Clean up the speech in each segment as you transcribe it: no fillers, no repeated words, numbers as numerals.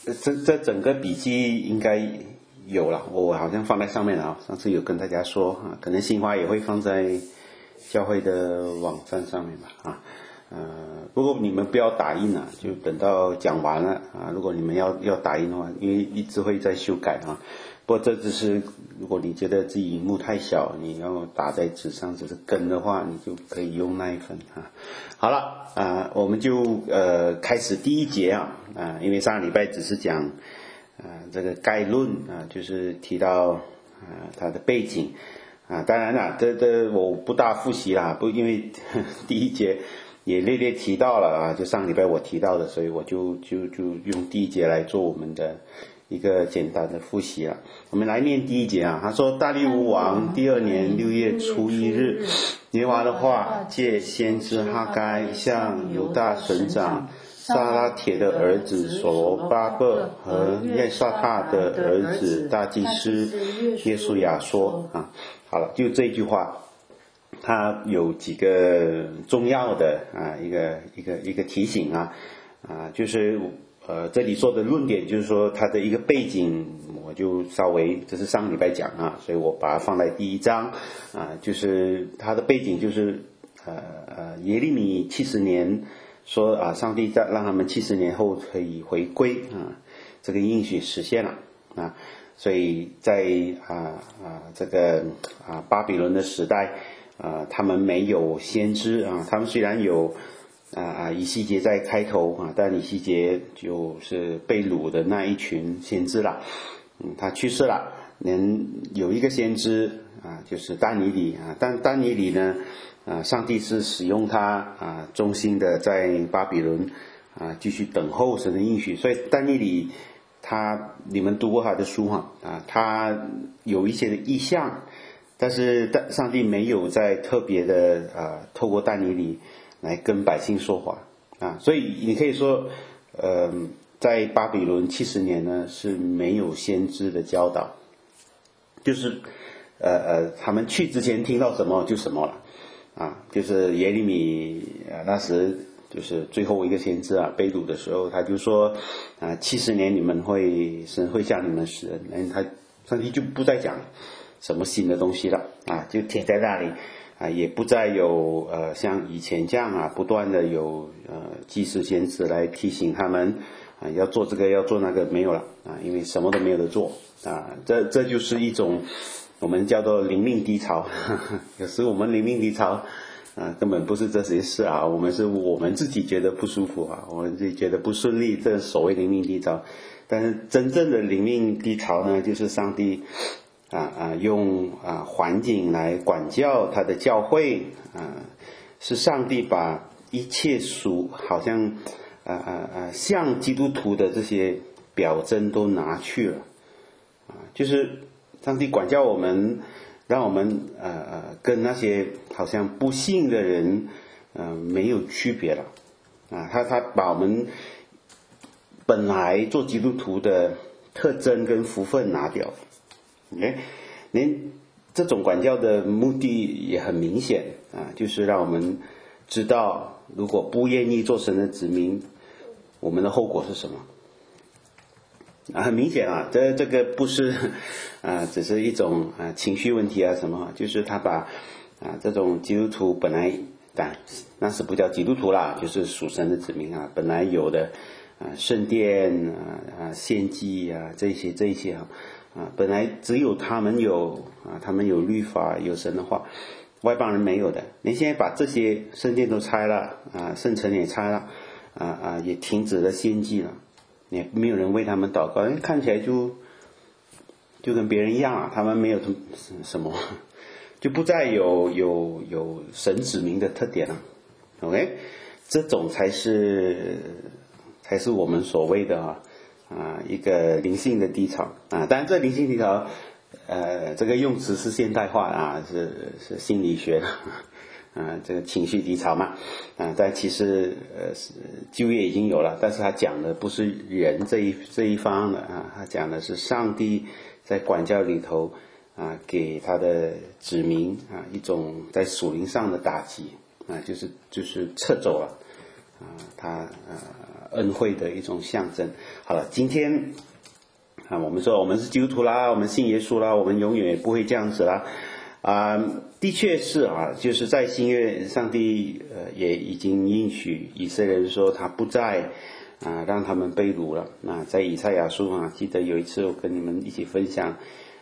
这整个笔记应该有了，我好像放在上面了啊。上次有跟大家说啊，可能新华也会放在教会的网站上面吧啊。不过你们不要打印啊，就等到讲完了啊。如果你们要打印的话，因为一直会在修改啊。不过这只是如果你觉得自己荧幕太小，你要打在纸上只是跟的话，你就可以用那一份啊。好了啊，我们就开始第一节啊，因为上个礼拜只是讲这个概论啊，就是提到它的背景啊。当然了，这我不大复习啦，不因为第一节也略略提到了啊，就上礼拜我提到的，所以我就用第一节来做我们的一个简单的复习了。我们来念第一节啊，他说大利乌王第2年6月初1日，耶和华的话借先知哈该向犹大省长撒拉铁的儿子所罗巴伯和耶沙塔的儿子大祭司耶稣亚说啊。好了，就这句话，它有几个重要的一个提醒啊，就是这里说的论点就是说它的一个背景，我就稍微这是上礼拜讲啊，所以我把它放在第1章啊，就是它的背景就是耶利米70年说啊，上帝在让他们70年后可以回归啊，这个应许实现了啊，所以在这个巴比伦的时代他们没有先知啊，他们虽然有以西结在开头啊，但以西结就是被掳的那一群先知了，他去世了，有一个先知啊，就是但以理啊，但但以理呢上帝是使用他忠心的在巴比伦继续等候神的应许，所以但以理你们读过他的书他有一些的意象，但是上帝没有在特别的透过但以理来跟百姓说话所以你可以说在巴比伦70年呢是没有先知的教导，就是他们去之前听到什么就什么了就是耶利米那时就是最后一个先知被掳的时候，他就说70年你们神会向你们施恩，上帝就不再讲什么新的东西了就停在那里也不再有像以前这样不断的有祭司先知来提醒他们要做这个要做那个，没有了因为什么都没有得做这就是一种我们叫做灵命低潮有时我们灵命低潮根本不是这些事我们自己觉得不舒服我们自己觉得不顺利，这所谓灵命低潮。但是真正的灵命低潮呢，就是上帝用环境来管教他的教会是上帝把一切好像像基督徒的这些表征都拿去了就是上帝管教我们，让我们跟那些好像不信的人没有区别了他把我们本来做基督徒的特征跟福分拿掉连这种管教的目的也很明显就是让我们知道如果不愿意做神的子民，我们的后果是什么很明显这个不是只是一种情绪问题什么，就是他把这种基督徒本来那是不叫基督徒啦，就是属神的子民本来有的圣殿献祭这些本来只有他们有他们有律法有神的话，外邦人没有的。你现在把这些圣殿都拆了圣城也拆了也停止了献祭了，也没有人为他们祷告，看起来就跟别人一样他们没有什么，就不再有神子民的特点了。OK， 这种才是我们所谓的一个灵性的低潮当然这灵性低潮这个用词是现代化是心理学的这个情绪低潮嘛但其实旧约已经有了，但是他讲的不是人这一方的他讲的是上帝在管教里头给他的子民一种在属灵上的打击就是撤走了他恩惠的一种象征。好了，今天我们说我们是基督徒啦，我们信耶稣啦，我们永远也不会这样子啦。的确是就是在新约，上帝也已经应许以色列人说他不再让他们被掳了。那在以赛亚书记得有一次我跟你们一起分享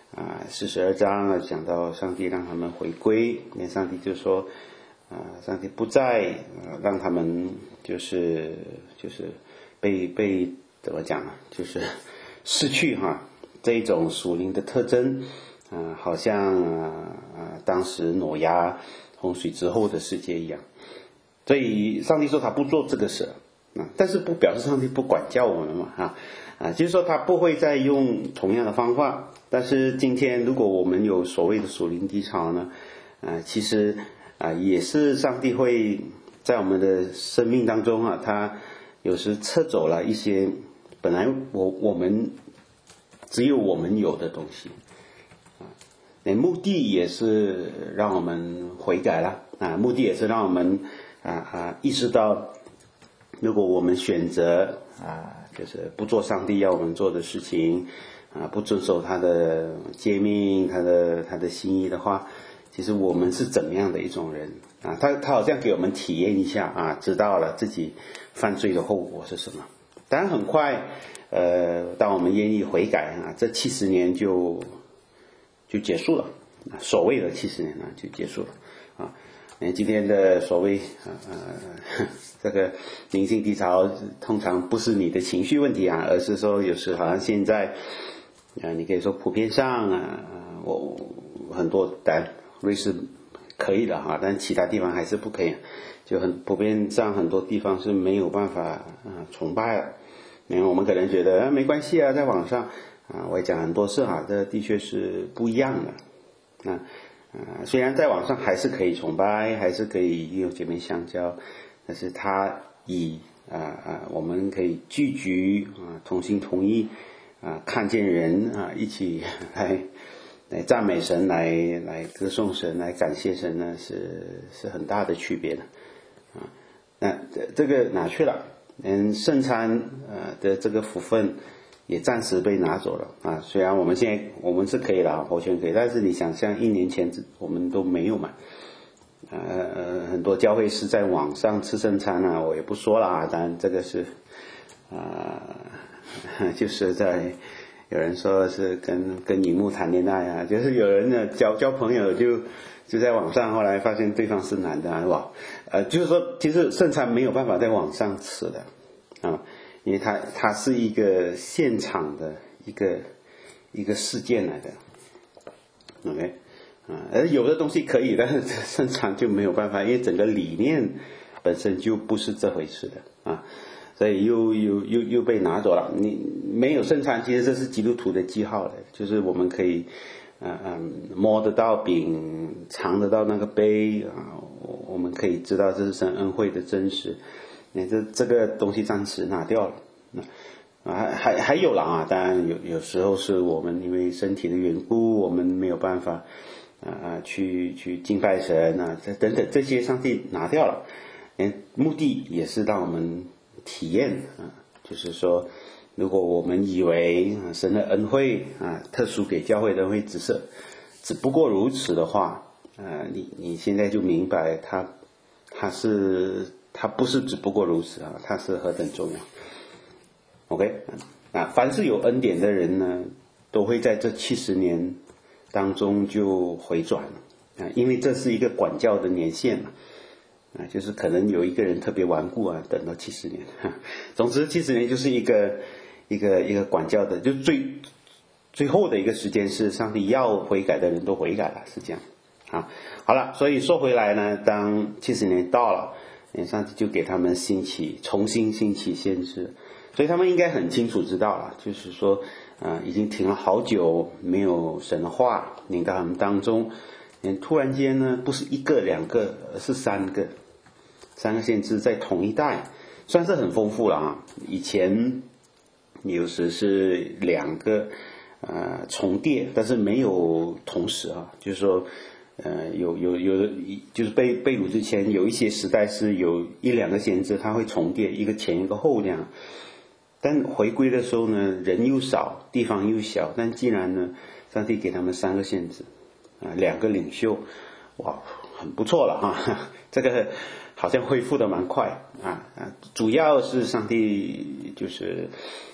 42章讲到上帝让他们回归，那上帝就说上帝不再让他们就是被怎么讲就是失去这一种属灵的特征。好像当时挪亚洪水之后的世界一样。所以上帝说他不做这个事，但是不表示上帝不管教我们嘛就是说他不会再用同样的方法。但是今天如果我们有所谓的属灵低潮呢，其实也是上帝会在我们的生命当中他有时撤走了一些本来我们只有我们有的东西。目的也是让我们悔改了目的也是让我们意识到，如果我们选择就是不做上帝要我们做的事情不遵守他的诫命他的心意的话，其实我们是怎么样的一种人他好像给我们体验一下知道了自己犯罪的后果是什么。当然很快当我们愿意悔改这70年就结束了，所谓的70年就结束了今天的所谓这个灵性低潮通常不是你的情绪问题而是说有时好像现在你可以说普遍上我很多瑞士可以的但其他地方还是不可以，就很普遍上很多地方是没有办法崇拜了。因为我们可能觉得没关系在网上我也讲很多次这的确是不一样的虽然在网上还是可以崇拜，还是可以弟兄姐妹相交，但是他以我们可以聚集同心同意看见人一起来赞美神，来歌颂神，来感谢神呢，是很大的区别的那这个哪去了？圣餐的这个福分也暂时被拿走了虽然我们现在我们是可以了，完全可以，但是你想象1年前我们都没有嘛很多教会是在网上吃圣餐我也不说了当然这个是就是在有人说是跟荧幕谈恋爱就是有人呢交朋友就在网上，后来发现对方是男的就是说其实圣餐没有办法在网上吃的因为它是一个现场的一个事件来的 OK 而有的东西可以，但是圣餐就没有办法，因为整个理念本身就不是这回事的所以又被拿走了。你没有圣餐，其实这是基督徒的记号来的，就是我们可以摸得到饼，尝得到那个杯我们可以知道这是神恩惠的真实。这个东西暂时拿掉了还有了当然有时候是我们因为身体的缘故，我们没有办法去敬拜神等等，这些上帝拿掉了目的也是让我们体验就是说如果我们以为神的恩惠特殊给教会的恩惠只不过如此的话你现在就明白它不是只不过如此它是何等重要。 OK 凡是有恩典的人呢，都会在这70年当中就回转因为这是一个管教的年限就是可能有一个人特别顽固等到70年总之70年就是一个管教的，就最后的一个时间是上帝要悔改的人都悔改了，是这样好了，所以说回来呢，当70年到了，上帝就给他们重新兴起先知，所以他们应该很清楚知道了，就是说已经停了好久没有神的话临到他们当中，突然间呢不是1个2个，而是3个先知在同一代，算是很丰富了以前有时是2个重叠，但是没有同时就是说有的就是被掳之前有一些时代是有一两个先知，他会重叠，一个前一个后这样。但回归的时候呢，人又少，地方又小，但既然呢，上帝给他们3个先知，2个领袖，哇，很不错了哈。这个好像恢复的蛮快主要是上帝就是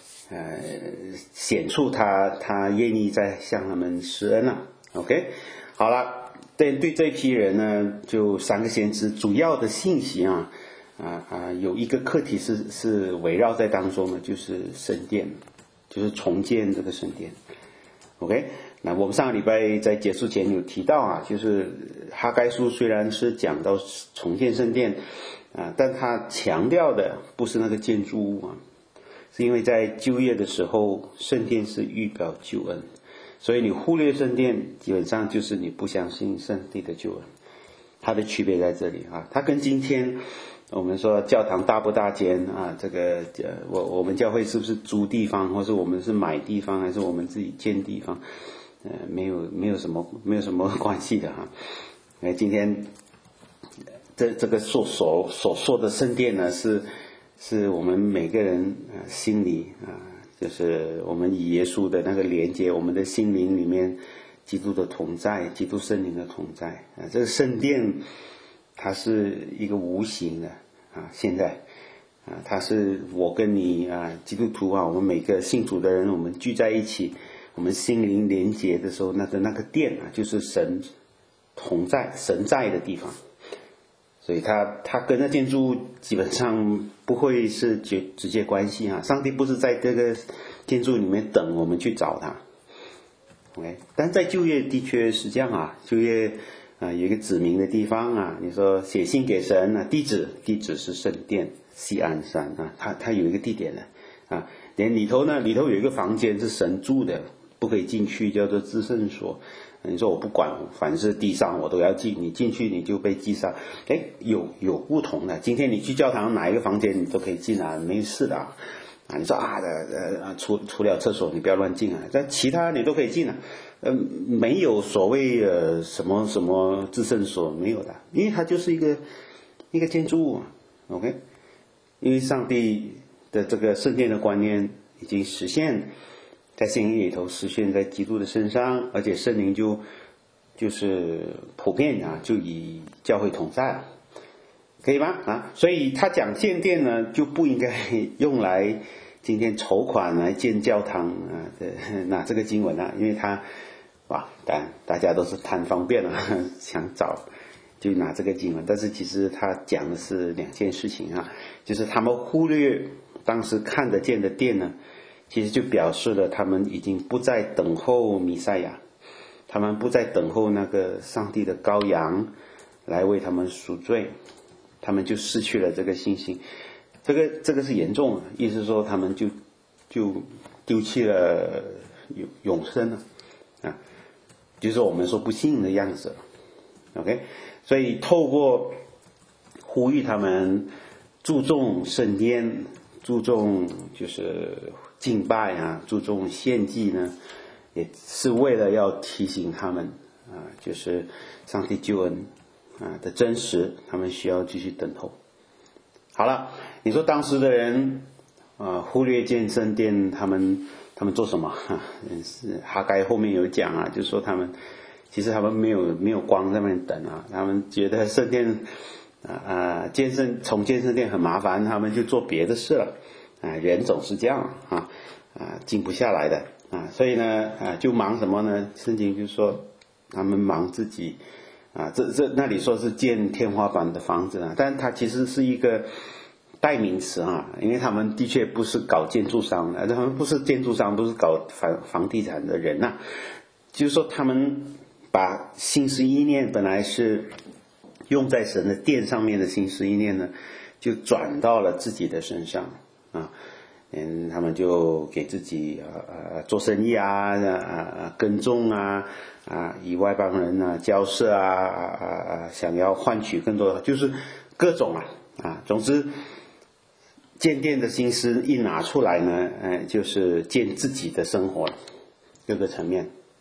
显出他愿意在向他们施恩了。OK， 好了，对这批人呢，就3个先知主要的信息有一个课题是围绕在当中的，就是圣殿，就是重建这个圣殿。OK， 那我们上个礼拜在结束前有提到就是哈该书虽然是讲到重建圣殿但他强调的不是那个建筑物是因为在旧约的时候，圣殿是预表救恩，所以你忽略圣殿，基本上就是你不相信上帝的救恩。它的区别在这里它跟今天我们说教堂大不大间这个我们教会是不是租地方，或是我们是买地方，还是我们自己建地方，没有什么关系的今天这个所说的圣殿呢，是我们每个人心里就是我们与耶稣的那个连接，我们的心灵里面基督的同在，基督圣灵的同在这个圣殿它是一个无形的现在它是我跟你基督徒我们每个信主的人，我们聚在一起，我们心灵连接的时候，那个殿就是神同在，神在的地方。所以它跟那建筑基本上不会是直接关系上帝不是在这个建筑里面等我们去找他。OK， 但在旧约的确是这样旧约有一个指明的地方你说写信给神地址是圣殿锡安山它有一个地点的连里头有一个房间是神住的，不可以进去，叫做至圣所。你说我不管，凡是地上我都要进，你进去你就被击杀。有不同的。今天你去教堂哪一个房间你都可以进没事的你说除了厕所你不要乱进但其他你都可以进没有所谓什么至圣所，没有的，因为它就是一个建筑物OK， 因为上帝的这个圣殿的观念已经实现在圣灵里头，实现在基督的身上，而且圣灵就是普遍就以教会同在可以吗所以他讲建殿呢，就不应该用来今天筹款来建教堂拿这个经文因为他大家都是贪方便想找就拿这个经文，但是其实他讲的是2件事情就是他们忽略当时看得见的殿呢，其实就表示了他们已经不再等候弥赛亚，他们不再等候那个上帝的羔羊来为他们赎罪，他们就失去了这个信心。这个是严重的，意思是说他们就丢弃了永生了就是我们说不信的样子了 OK， 所以透过呼吁他们注重圣殿，注重就是敬拜注重献祭呢，也是为了要提醒他们就是上帝救恩的真实，他们需要继续等候。好了，你说当时的人忽略建圣殿，他们做什么哈该后面有讲就是说其实他们没有光在那边等他们觉得圣殿重建圣殿很麻烦，他们就做别的事了人总是这样静不下来的所以呢就忙什么呢？圣经就说他们忙自己那里说是建天花板的房子但它其实是一个代名词因为他们的确不是搞建筑商的，他们不是建筑商，不是搞房地产的人就是说他们把心思意念本来是用在神的殿上面的心思意念呢，就转到了自己的身上他们就给自己做生意耕种以外邦人交涉想要换取更多就是各种总之建殿的心思一拿出来呢就是建自己的生活各个层面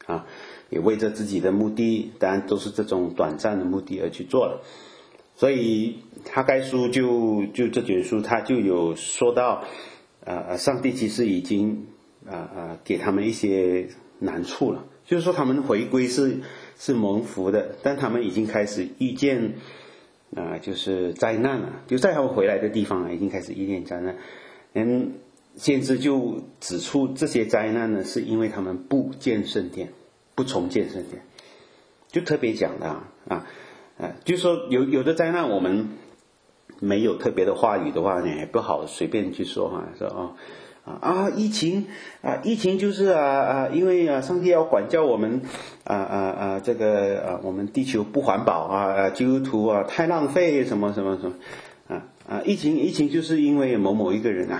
啊，也为着自己的目的，当然都是这种短暂的目的而去做了。所以哈该书就这卷书，他就有说到，上帝其实已经给他们一些难处了，就是说他们回归是蒙福的，但他们已经开始遇见就是灾难了，就在他们回来的地方已经开始遇见灾难。先知就指出这些灾难呢，是因为他们不建圣殿，不重建圣殿，就特别讲的就是说有的灾难我们没有特别的话语的话呢，也不好随便去说说疫情就是因为上帝要管教我们这个我们地球不环保基督徒太浪费什么什么什么疫情就是因为某某一个人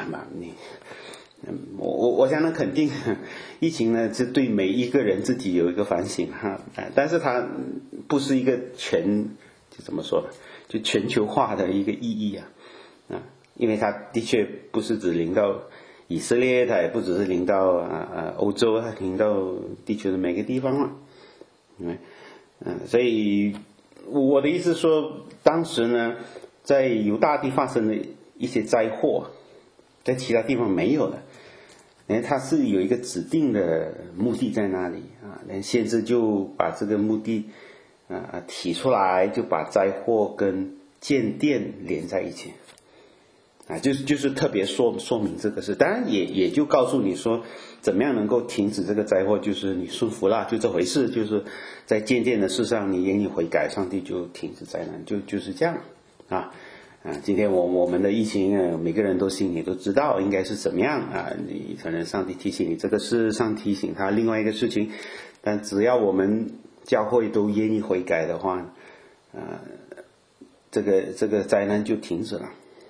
我想肯定疫情呢是对每一个人自己有一个反省但是它不是一个就怎么说就全球化的一个意义因为它的确不是只临到以色列，它也不只是临到欧洲，它临到地球的每个地方了所以我的意思说，当时呢在犹大地发生的一些灾祸，在其他地方没有的，它是有一个指定的目的在那里先知就把这个目的提出来，就把灾祸跟建殿连在一起就是特别说明这个事，当然也就告诉你说怎么样能够停止这个灾祸，就是你顺服了，就这回事，就是在建殿的事上你愿意悔改，上帝就停止灾难，就是这样今天我们的疫情每个人都心里都知道应该是怎么样你可能上帝提醒你这个事，上帝提醒他另外一个事情，但只要我们教会都愿意悔改的话这个灾难就停止了，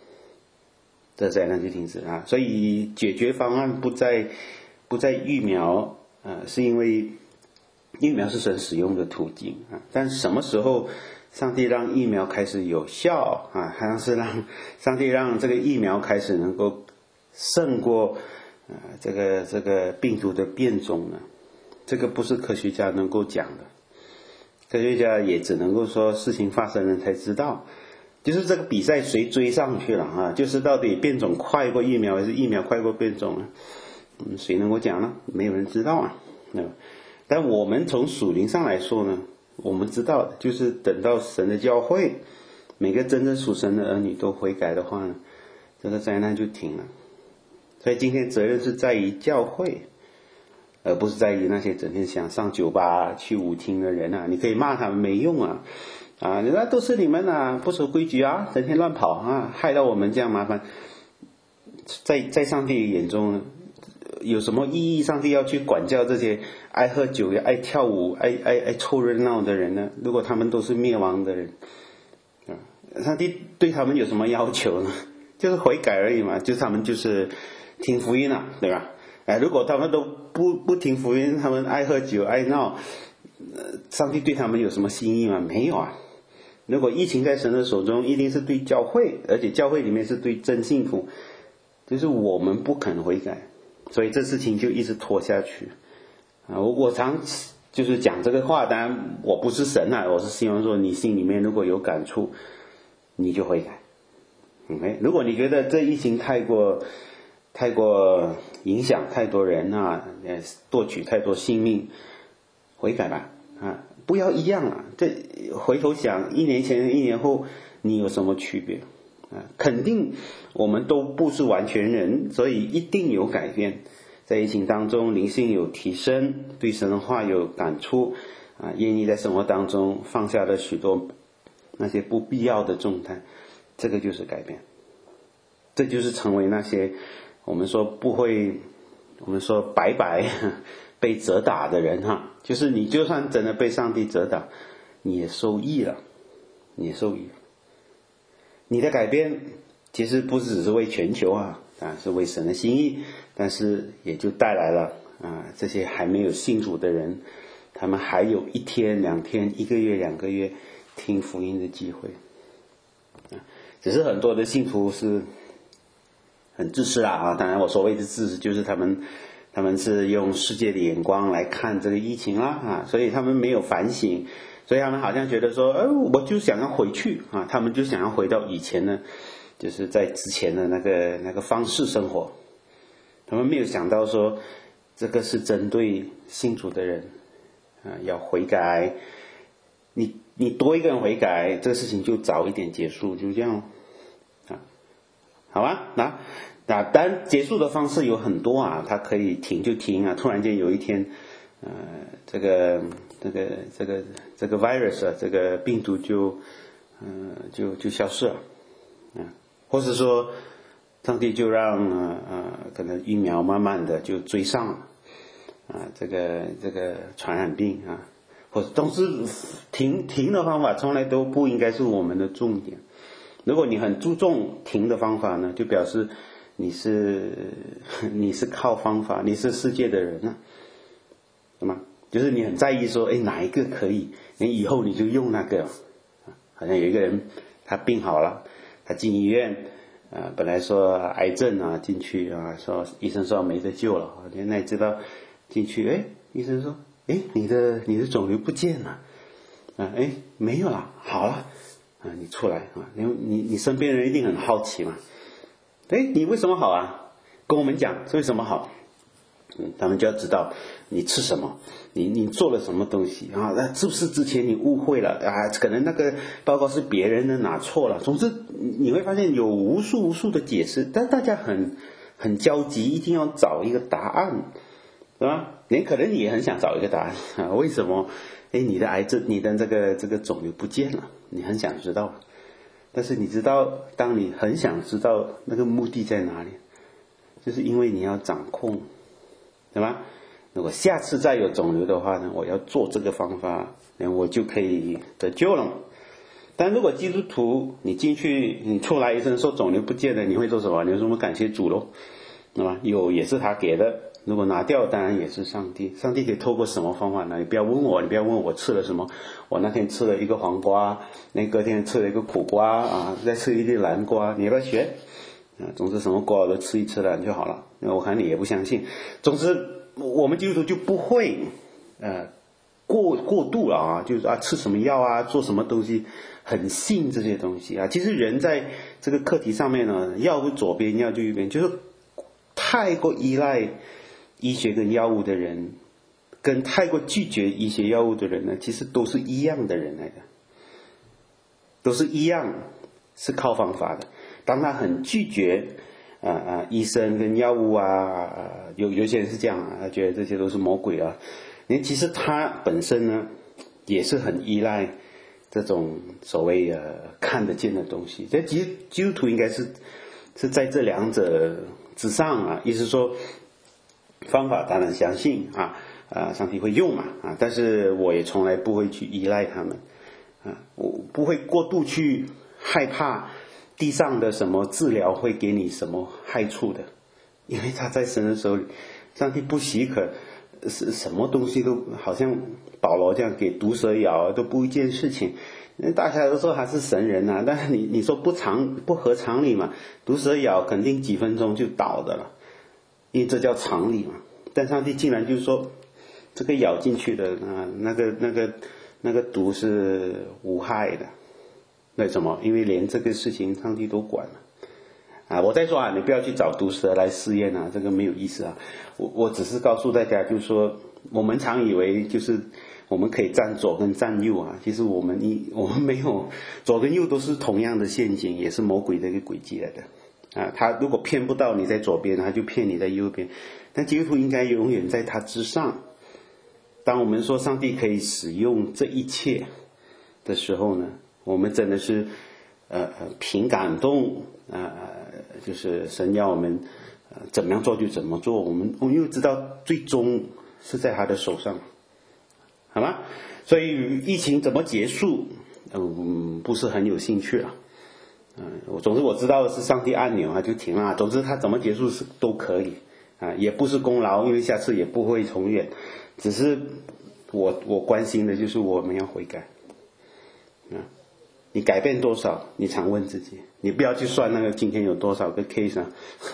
所以解决方案不在疫苗是因为疫苗是神使用的途径但什么时候上帝让疫苗开始有效好像是让上帝让这个疫苗开始能够胜过这个病毒的变种呢？这个不是科学家能够讲的，科学家也只能够说事情发生了才知道，就是这个比赛谁追上去了就是到底变种快过疫苗还是疫苗快过变种谁能够讲呢？没有人知道但我们从属灵上来说呢，我们知道的就是等到神的教会每个真正属神的儿女都悔改的话呢，这个灾难就停了。所以今天责任是在于教会，而不是在于那些整天想上酒吧去舞厅的人你可以骂他们没用那都是你们不守规矩整天乱跑害到我们这样麻烦。在上帝眼中有什么意义？上帝要去管教这些爱喝酒、爱跳舞、爱凑热闹的人呢？如果他们都是灭亡的人上帝对他们有什么要求呢？就是悔改而已嘛，就是他们就是听福音对吧如果他们都不听福音，他们爱喝酒爱闹上帝对他们有什么心意吗？没有如果疫情在神的手中，一定是对教会，而且教会里面是对真信徒，就是我们不肯悔改，所以这事情就一直拖下去我常就是讲这个话，当然我不是神我是希望说你心里面如果有感触你就悔改如果你觉得这疫情太过影响太多人夺取太多性命，悔改吧不要一样这回头想1年前1年后你有什么区别肯定我们都不是完全人，所以一定有改变，在疫情当中灵性有提升，对神的话有感触愿意在生活当中放下了许多那些不必要的重担，这个就是改变，这就是成为那些我们说白白被责打的人就是你就算真的被上帝责打，你也受益了，你的改变其实不只是为全球是为神的心意，但是也就带来了这些还没有信主的人，他们还有1天2天1个月2个月听福音的机会只是很多的信徒是很自私当然我所谓的自私就是他们他们是用世界的眼光来看这个疫情啦啊，所以他们没有反省，所以他们好像觉得说，我就想要回去啊，他们就想要回到以前呢，就是在之前的那个方式生活。他们没有想到说，这个是针对信主的人啊，要悔改。你多一个人悔改，这个事情就早一点结束，就这样啊，好吧？那当然结束的方式有很多啊，它可以停就停啊，突然间有一天，这个 virus 啊，这个病毒就消失了，或是说上帝就让可能疫苗慢慢的就追上了这个传染病啊，或者总之停的方法从来都不应该是我们的重点。如果你很注重停的方法呢，就表示你是靠方法，你是世界的人啊，对吗？就是你很在意说，哪一个可以，你以后你就用那个。好像有一个人他病好了，他进医院本来说癌症啊，进去啊，说医生说没得救了，那你知道进去，医生说，你的肿瘤不见了，没有了，好了，你出来啊，你身边人一定很好奇嘛，你为什么好啊？跟我们讲是为什么好？他们就要知道你吃什么，你做了什么东西啊？那是不是之前你误会了啊？可能那个报告是别人的拿错了。总之你会发现有无数的解释，但大家很焦急，一定要找一个答案，对吧？可能你也很想找一个答案啊？为什么？你的癌症，你的这个肿瘤不见了，你很想知道，但是你知道，当你很想知道那个目的在哪里，就是因为你要掌控。对吧？如果下次再有肿瘤的话呢，我要做这个方法，我就可以得救了。但如果基督徒你进去，你出来医生说肿瘤不见了，你会做什么？你说什么感谢主咯，对吧？有也是他给的，如果拿掉当然也是上帝。上帝可以透过什么方法呢？你不要问我吃了什么。我那天吃了一个黄瓜，隔天吃了一个苦瓜啊，再吃一粒蓝瓜，你要不要学？总之什么瓜都吃一吃了就好了。我看你也不相信。总之我们基督徒就不会过度了啊，就是吃什么药啊，做什么东西，很信这些东西啊。其实人在这个课题上面呢，要不左边要就右边，就是太过依赖医学跟药物的人，跟太过拒绝医学药物的人呢，其实都是一样的人来的，都是一样，是靠方法的。当他很拒绝医生跟药物有些人是这样他觉得这些都是魔鬼啊。其实他本身呢也是很依赖这种所谓看得见的东西。这基督徒应该是在这两者之上意思说方法当然相信上帝会用嘛但是我也从来不会去依赖他们我不会过度去害怕地上的什么治疗会给你什么害处的，因为他在神的手里，上帝不许可是什么东西都好像保罗这样给毒蛇咬都不一件事情。大家都说他是神人但是你说不合常理嘛，毒蛇咬肯定几分钟就倒的了，因为这叫常理嘛。但上帝竟然就是说这个咬进去的那个毒是无害的。为什么？因为连这个事情上帝都管了我再说你不要去找毒蛇来试验这个没有意思我只是告诉大家，就是说我们常以为就是我们可以站左跟站右其实我们没有，左跟右都是同样的陷阱，也是魔鬼的一个诡计来的他如果骗不到你在左边，他就骗你在右边。但基督徒应该永远在他之上。当我们说上帝可以使用这一切的时候呢，我们真的是凭感动就是神要我们怎么样做就怎么做，我们又知道最终是在他的手上，好吗？所以疫情怎么结束不是很有兴趣总之我知道的是上帝按钮就停了总之他怎么结束是都可以也不是功劳，因为下次也不会重演。只是我关心的就是我们要悔改你改变多少，你常问自己，你不要去算那个今天有多少个 case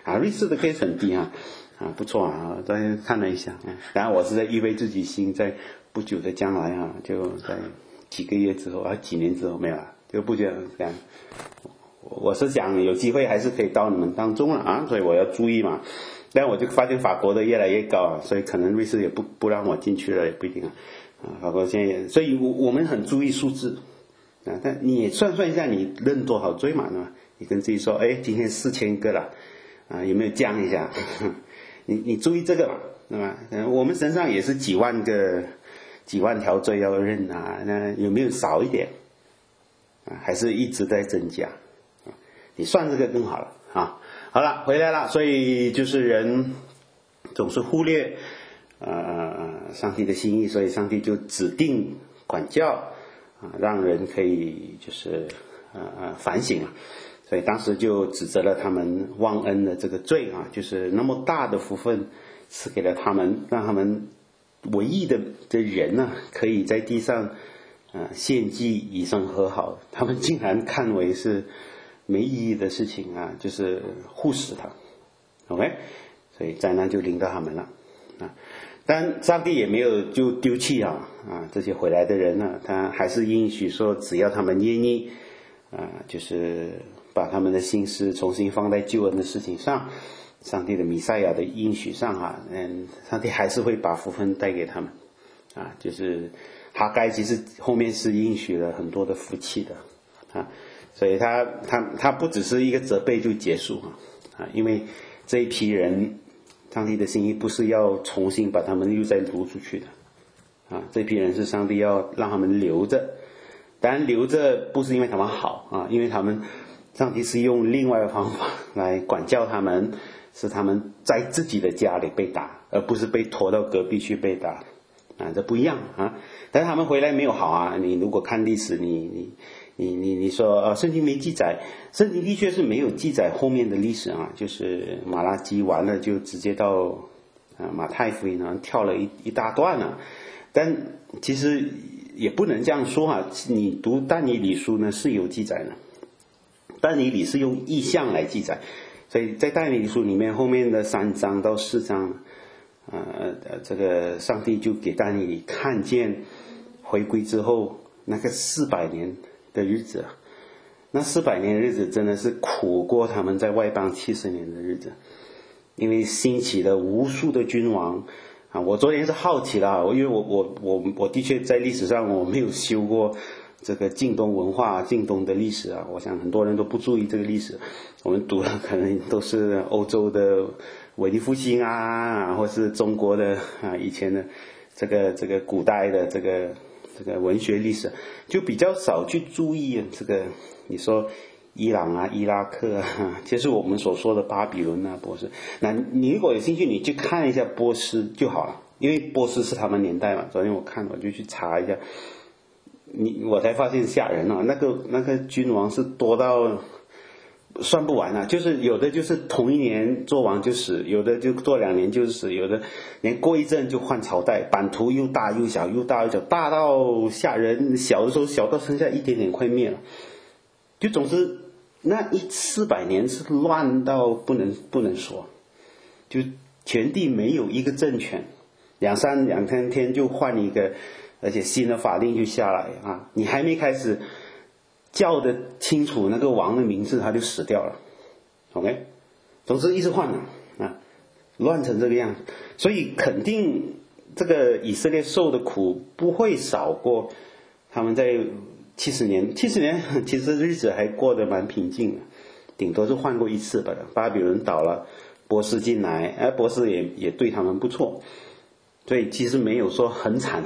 啊，瑞士的 case 很低啊，不错啊，昨天看了一下，然后我是在预备自己心，在不久的将来啊，就在几个月之后几年之后没有了，就不久这样。我是想有机会还是可以到你们当中了啊，所以我要注意嘛。但我就发现法国的越来越高啊，所以可能瑞士也不让我进去了，也不一定啊。法国现在也，所以我们很注意数字啊。但你也算一下，你认多少罪嘛，对吧？你跟自己说，今天4000个了啊，有没有降一下？你注意这个嘛，对吧？我们身上也是几万条罪要认啊，那有没有少一点啊？还是一直在增加？你算这个更好了啊。好了，回来了，所以就是人总是忽略上帝的心意，所以上帝就指定管教让人可以就是反省了。所以当时就指责了他们忘恩的这个罪啊，就是那么大的福分赐给了他们，让他们唯一的人呢，可以在地上献祭以生和好，他们竟然看为是没意义的事情啊，就是忽视它 ，OK， 所以灾难就临到他们了啊。但上帝也没有就丢弃这些回来的人呢，他还是应许说，只要他们愿意就是把他们的心思重新放在救恩的事情上，上帝的弥赛亚的应许上上帝还是会把福分带给他们就是哈该其实后面是应许了很多的福气的所以他不只是一个责备就结束因为这一批人，上帝的心意不是要重新把他们又再掳出去的这批人是上帝要让他们留着，当然留着不是因为他们好因为上帝是用另外的方法来管教他们，使他们在自己的家里被打，而不是被拖到隔壁去被打这不一样但是他们回来没有好你如果看历史，你说圣经没记载，圣经的确是没有记载后面的历史就是马拉基完了就直接到马太福音跳了一大段但其实也不能这样说你读但以理书呢是有记载的，但以理是用意象来记载，所以在但以理书里面后面的3章到4章这个上帝就给但以理看见回归之后那个400年的日子那400年的日子真的是苦过他们在外邦70年的日子，因为兴起了无数的君王我昨天是好奇了因为我的确在历史上我没有修过这个近东文化近东的历史我想很多人都不注意这个历史，我们读的可能都是欧洲的文艺复兴或是中国的以前的这个古代的这个文学历史，就比较少去注意这个你说伊朗伊拉克就是我们所说的巴比伦波斯。那你如果有兴趣你去看一下波斯就好了，因为波斯是他们年代嘛，昨天我就去查一下，我才发现吓人那个君王是多到算不完就是有的就是同一年做王就死，有的就做2年就死，有的连过一阵就换朝代，版图又大又小，又大又小，大到吓人，小的时候小到剩下一点点快灭了，就总之那400年是乱到不能说，就全地没有一个政权，两三天就换一个，而且新的法令就下来你还没开始叫得清楚那个王的名字他就死掉了 OK， 总之一直换乱成这个样子，所以肯定这个以色列受的苦不会少过他们在70年其实日子还过得蛮平静的，顶多是换过一次吧，巴比伦倒了，波斯进来波斯也对他们不错，所以其实没有说很惨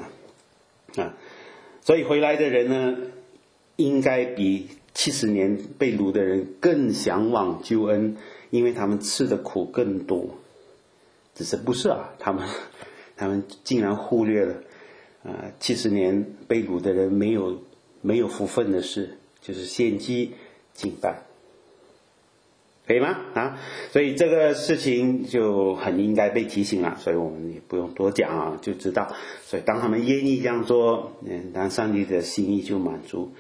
所以回来的人呢应该比70年被掳的人更向往救恩，因为他们吃的苦更多，只是不是他们竟然忽略了70年被掳的人没有福分的事，就是献祭敬拜，可以吗所以这个事情就很应该被提醒了，所以我们也不用多讲就知道，所以当他们愿意这样做当上帝的心意就满足，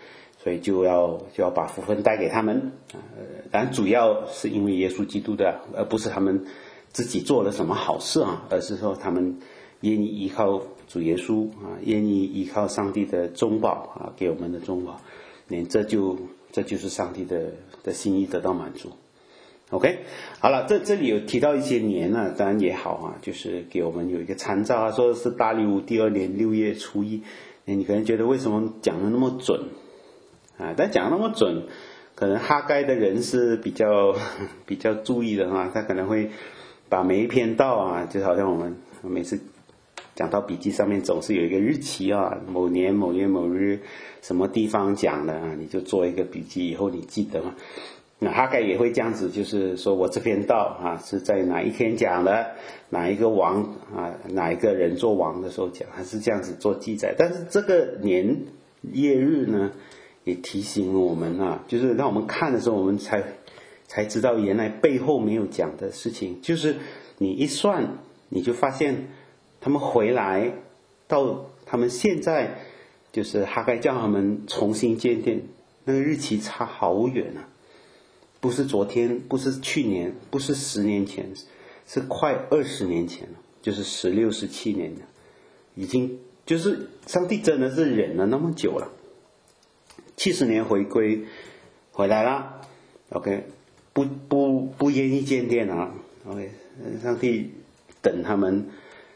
所以就要把福分带给他们。当然主要是因为耶稣基督的，而不是他们自己做了什么好事啊，而是说他们愿意依靠主耶稣啊，愿意依靠上帝的中保啊，给我们的中保，这就是上帝的心意得到满足。OK， 好了，这里有提到一些年啊，当然也好啊，就是给我们有一个参照啊，说是大利乌第2年6月初1，你可能觉得为什么讲的那么准啊？但讲那么准，可能哈该的人是比较注意的啊，他可能会把每一篇道啊，就好像我们每次讲到笔记上面总是有一个日期啊，某年某月某日什么地方讲的啊，你就做一个笔记，以后你记得嘛。那哈该也会这样子，就是说我这篇道啊是在哪一天讲的，哪一个王啊，哪一个人做王的时候讲，还是这样子做记载。但是这个年月日呢，也提醒我们啊，就是让我们看的时候，我们才知道原来背后没有讲的事情。就是你一算，你就发现他们回来到他们现在，就是哈该叫他们重新建殿，那个日期差好远啊。不是昨天，不是去年，不是10年前，是快20年前了，就是16、17年了，已经就是上帝真的是忍了那么久了，70年回来了 ，OK， 不愿意建殿啊 ，OK， 上帝等他们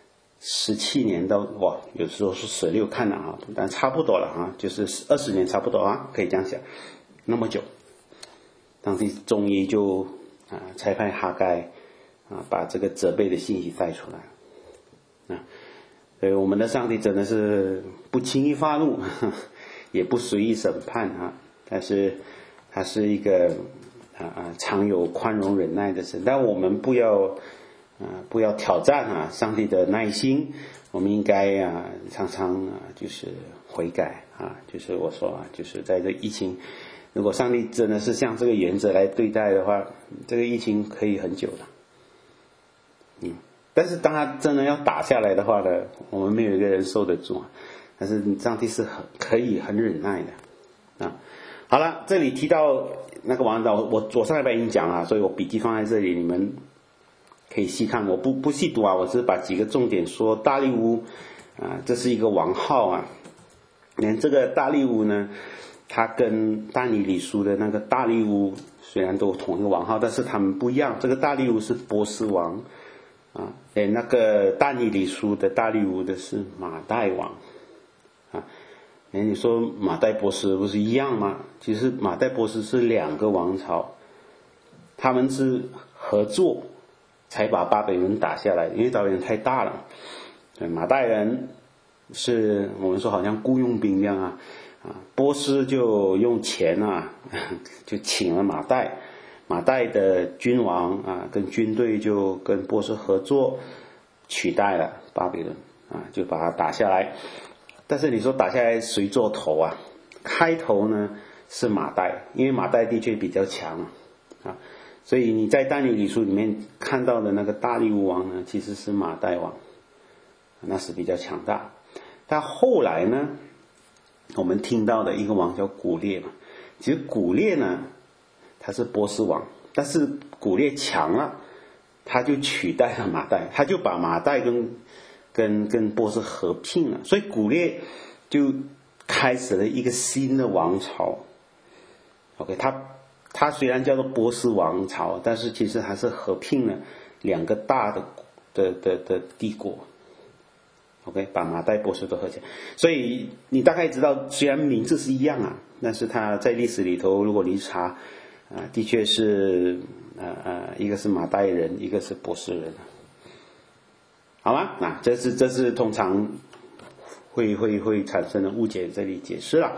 17年到哇，有时候是16看了啊，但差不多了啊，就是20年差不多啊，可以这样想，那么久。上帝终于就差派哈该把这个责备的信息带出来啊，所以我们的上帝真的是不轻易发怒，也不随意审判啊，但是他是一个常有宽容忍耐的神，但我们不要挑战上帝的耐心，我们应该常常就是悔改就是我说就是在这疫情。如果上帝真的是像这个原则来对待的话，这个疫情可以很久的。但是当他真的要打下来的话呢，我们没有一个人受得住但是上帝是可以很忍耐的好了，这里提到那个王导，我上礼拜已经讲了，所以我笔记放在这里，你们可以细看，我不细读我只是把几个重点说。大利乌这是一个王号连这个大利乌呢，他跟但以理书的那个大利乌虽然都同一个王号，但是他们不一样。这个大利乌是波斯王那个但以理书的大利乌的是马代王你说马代波斯不是一样吗？其实马代波斯是2个王朝，他们是合作才把巴比伦打下来，因为巴比伦太大了。马代人是我们说好像雇佣兵一样波斯就用钱就请了马代的君王跟军队就跟波斯合作，取代了巴比伦就把它打下来。但是你说打下来谁做头开头呢是马代，因为马代的确比较强所以你在但以理书里面看到的那个大利乌王呢，其实是马代王，那是比较强大。但后来呢，我们听到的一个王叫古列嘛，其实古列呢他是波斯王，但是古列强了，他就取代了马代，他就把马代跟波斯合并了，所以古列就开始了一个新的王朝。OK， 他虽然叫做波斯王朝，但是其实还是合并了2个大的帝国。OK， 把马代波斯都合起来，所以你大概知道，虽然名字是一样但是他在历史里头，如果你查的确是一个是马代人，一个是波斯人好吗？这是通常会产生的误解，这里解释了。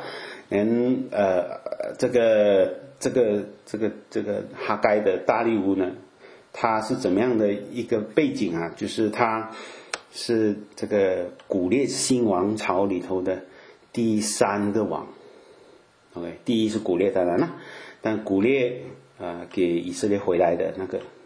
这个哈该的大利乌呢，他是怎么样的一个背景就是他是这个古列新王朝里头的第3个王。OK， 第一是古列当然了，但古列给以色列回来的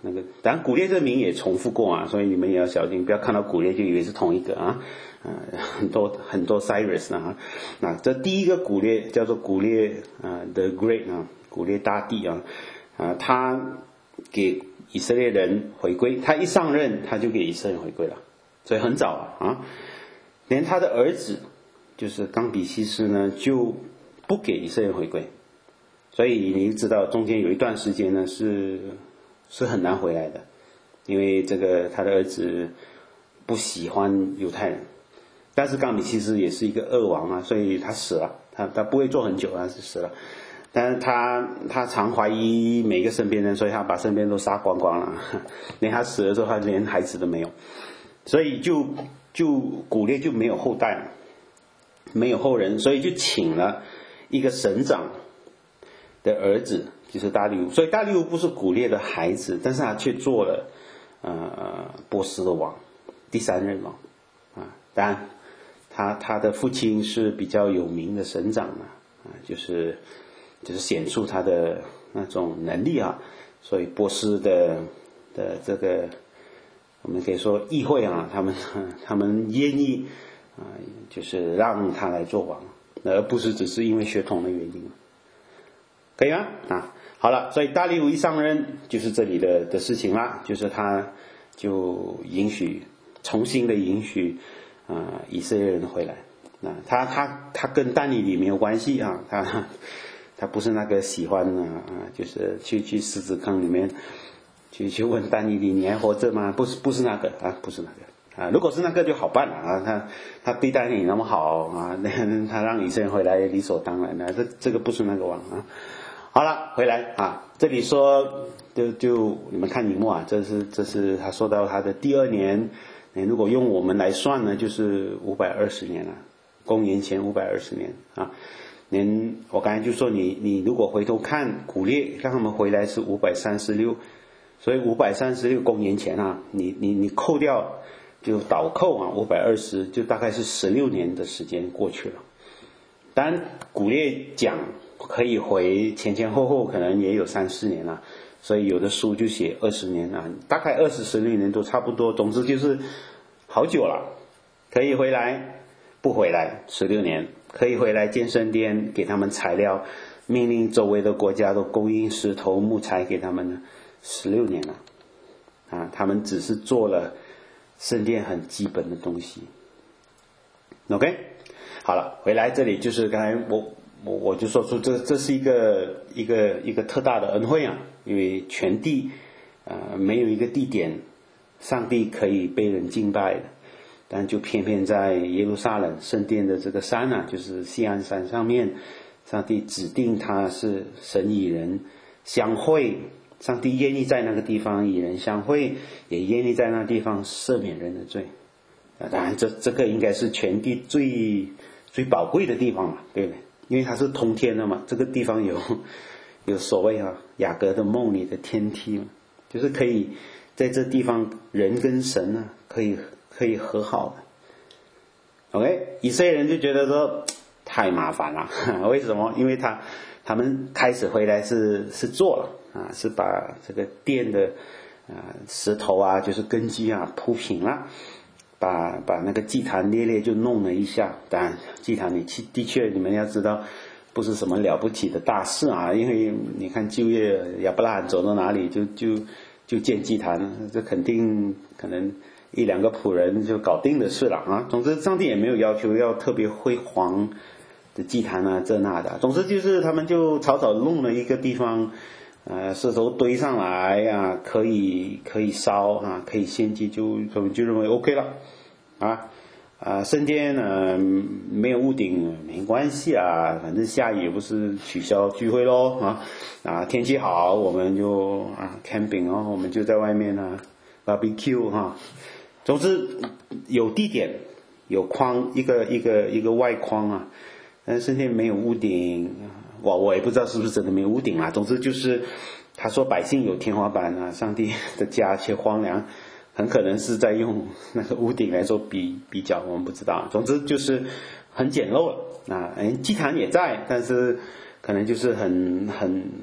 那个当然古列这名也重复过啊，所以你们也要小心，不要看到古列就以为是同一个啊。很多 Cyrus 啊。那这第一个古列叫做古列The Great 啊，古列大帝啊。他给以色列人回归，他一上任他就给以色列人回归了，所以很早啊。连他的儿子就是冈比西斯呢就不给以色列人回归，所以你知道中间有一段时间呢是很难回来的，因为这个他的儿子不喜欢犹太人，但是冈比西斯也是一个恶王啊，所以他死了，他不会做很久啊，是死了。但是他常怀疑每个身边人，所以他把身边都杀光光了，连他死了之后他连孩子都没有，所以就古列就没有后代了，没有后人，所以就请了一个省长的儿子，就是大利乌。所以大利乌不是古列的孩子，但是他却做了波斯的王，第三任王啊。当然他的父亲是比较有名的省长就是显出他的那种能力啊，所以波斯的这个我们可以说议会啊，他们愿意就是让他来做王，而不是只是因为血统的原因，可以吗？好了，所以大利乌一上任就是这里的事情啦，就是他就重新的允许以色列人回来。他跟但以理没有关系啊，他不是那个喜欢就是去狮子坑里面去问但以理你还活着吗？不是那个啊，不是那个啊。如果是那个就好办了啊，他对但以理那么好啊，他让以色列人回来理所当然的，这个不是那个王啊。好了，回来啊，这里说就你们看荧幕啊，这是他说到他的第2年，如果用我们来算呢，就是520年了，公元前520年啊。我刚才就说你如果回头看古列让他们回来是536，所以536公元前啊，你扣掉就倒扣520，就大概是16年的时间过去了。当然古列讲可以回前后可能也有3-4年了，所以有的书就写20年啊，大概16年都差不多。总之就是好久了，可以回来不回来16年，可以回来建圣殿，给他们材料，命令周围的国家都供应石头木材给他们16年了啊，他们只是做了圣殿很基本的东西。 OK， 好了，回来这里就是刚才我就说出这是一个特大的恩惠啊，因为全地没有一个地点上帝可以被人敬拜的，但就偏偏在耶路撒冷圣殿的这个山啊，就是锡安山上面，上帝指定他是神与人相会，上帝愿意在那个地方与人相会，也愿意在那个地方赦免人的罪。当然这个应该是全地最宝贵的地方嘛，对不对？因为它是通天的嘛，这个地方有所谓雅各的梦里的天梯嘛，就是可以在这地方人跟神呢可以和好的。 OK， 以色列人就觉得说太麻烦了为什么？因为他们开始回来是做了是把这个殿的石头就是根基铺平了，把那个祭坛列就弄了一下。当然祭坛的确你们要知道不是什么了不起的大事因为你看旧约亚伯拉罕走到哪里就建祭坛，这可能1-2个仆人就搞定的事了总之上帝也没有要求要特别辉煌的祭坛这那的，总之就是他们就草草弄了一个地方石头堆上来可以烧可以献祭，他们就认为 OK 了圣殿没有屋顶没关系反正下雨也不是取消聚会咯天气好我们就camping 我们就在外面barbecue 总之有地点有框一个外框但是圣殿没有屋顶，我也不知道是不是真的没有屋顶总之就是他说百姓有天花板上帝的家却荒凉，很可能是在用那个屋顶来做比较，我们不知道。总之就是很简陋了祭坛也在，但是可能就是很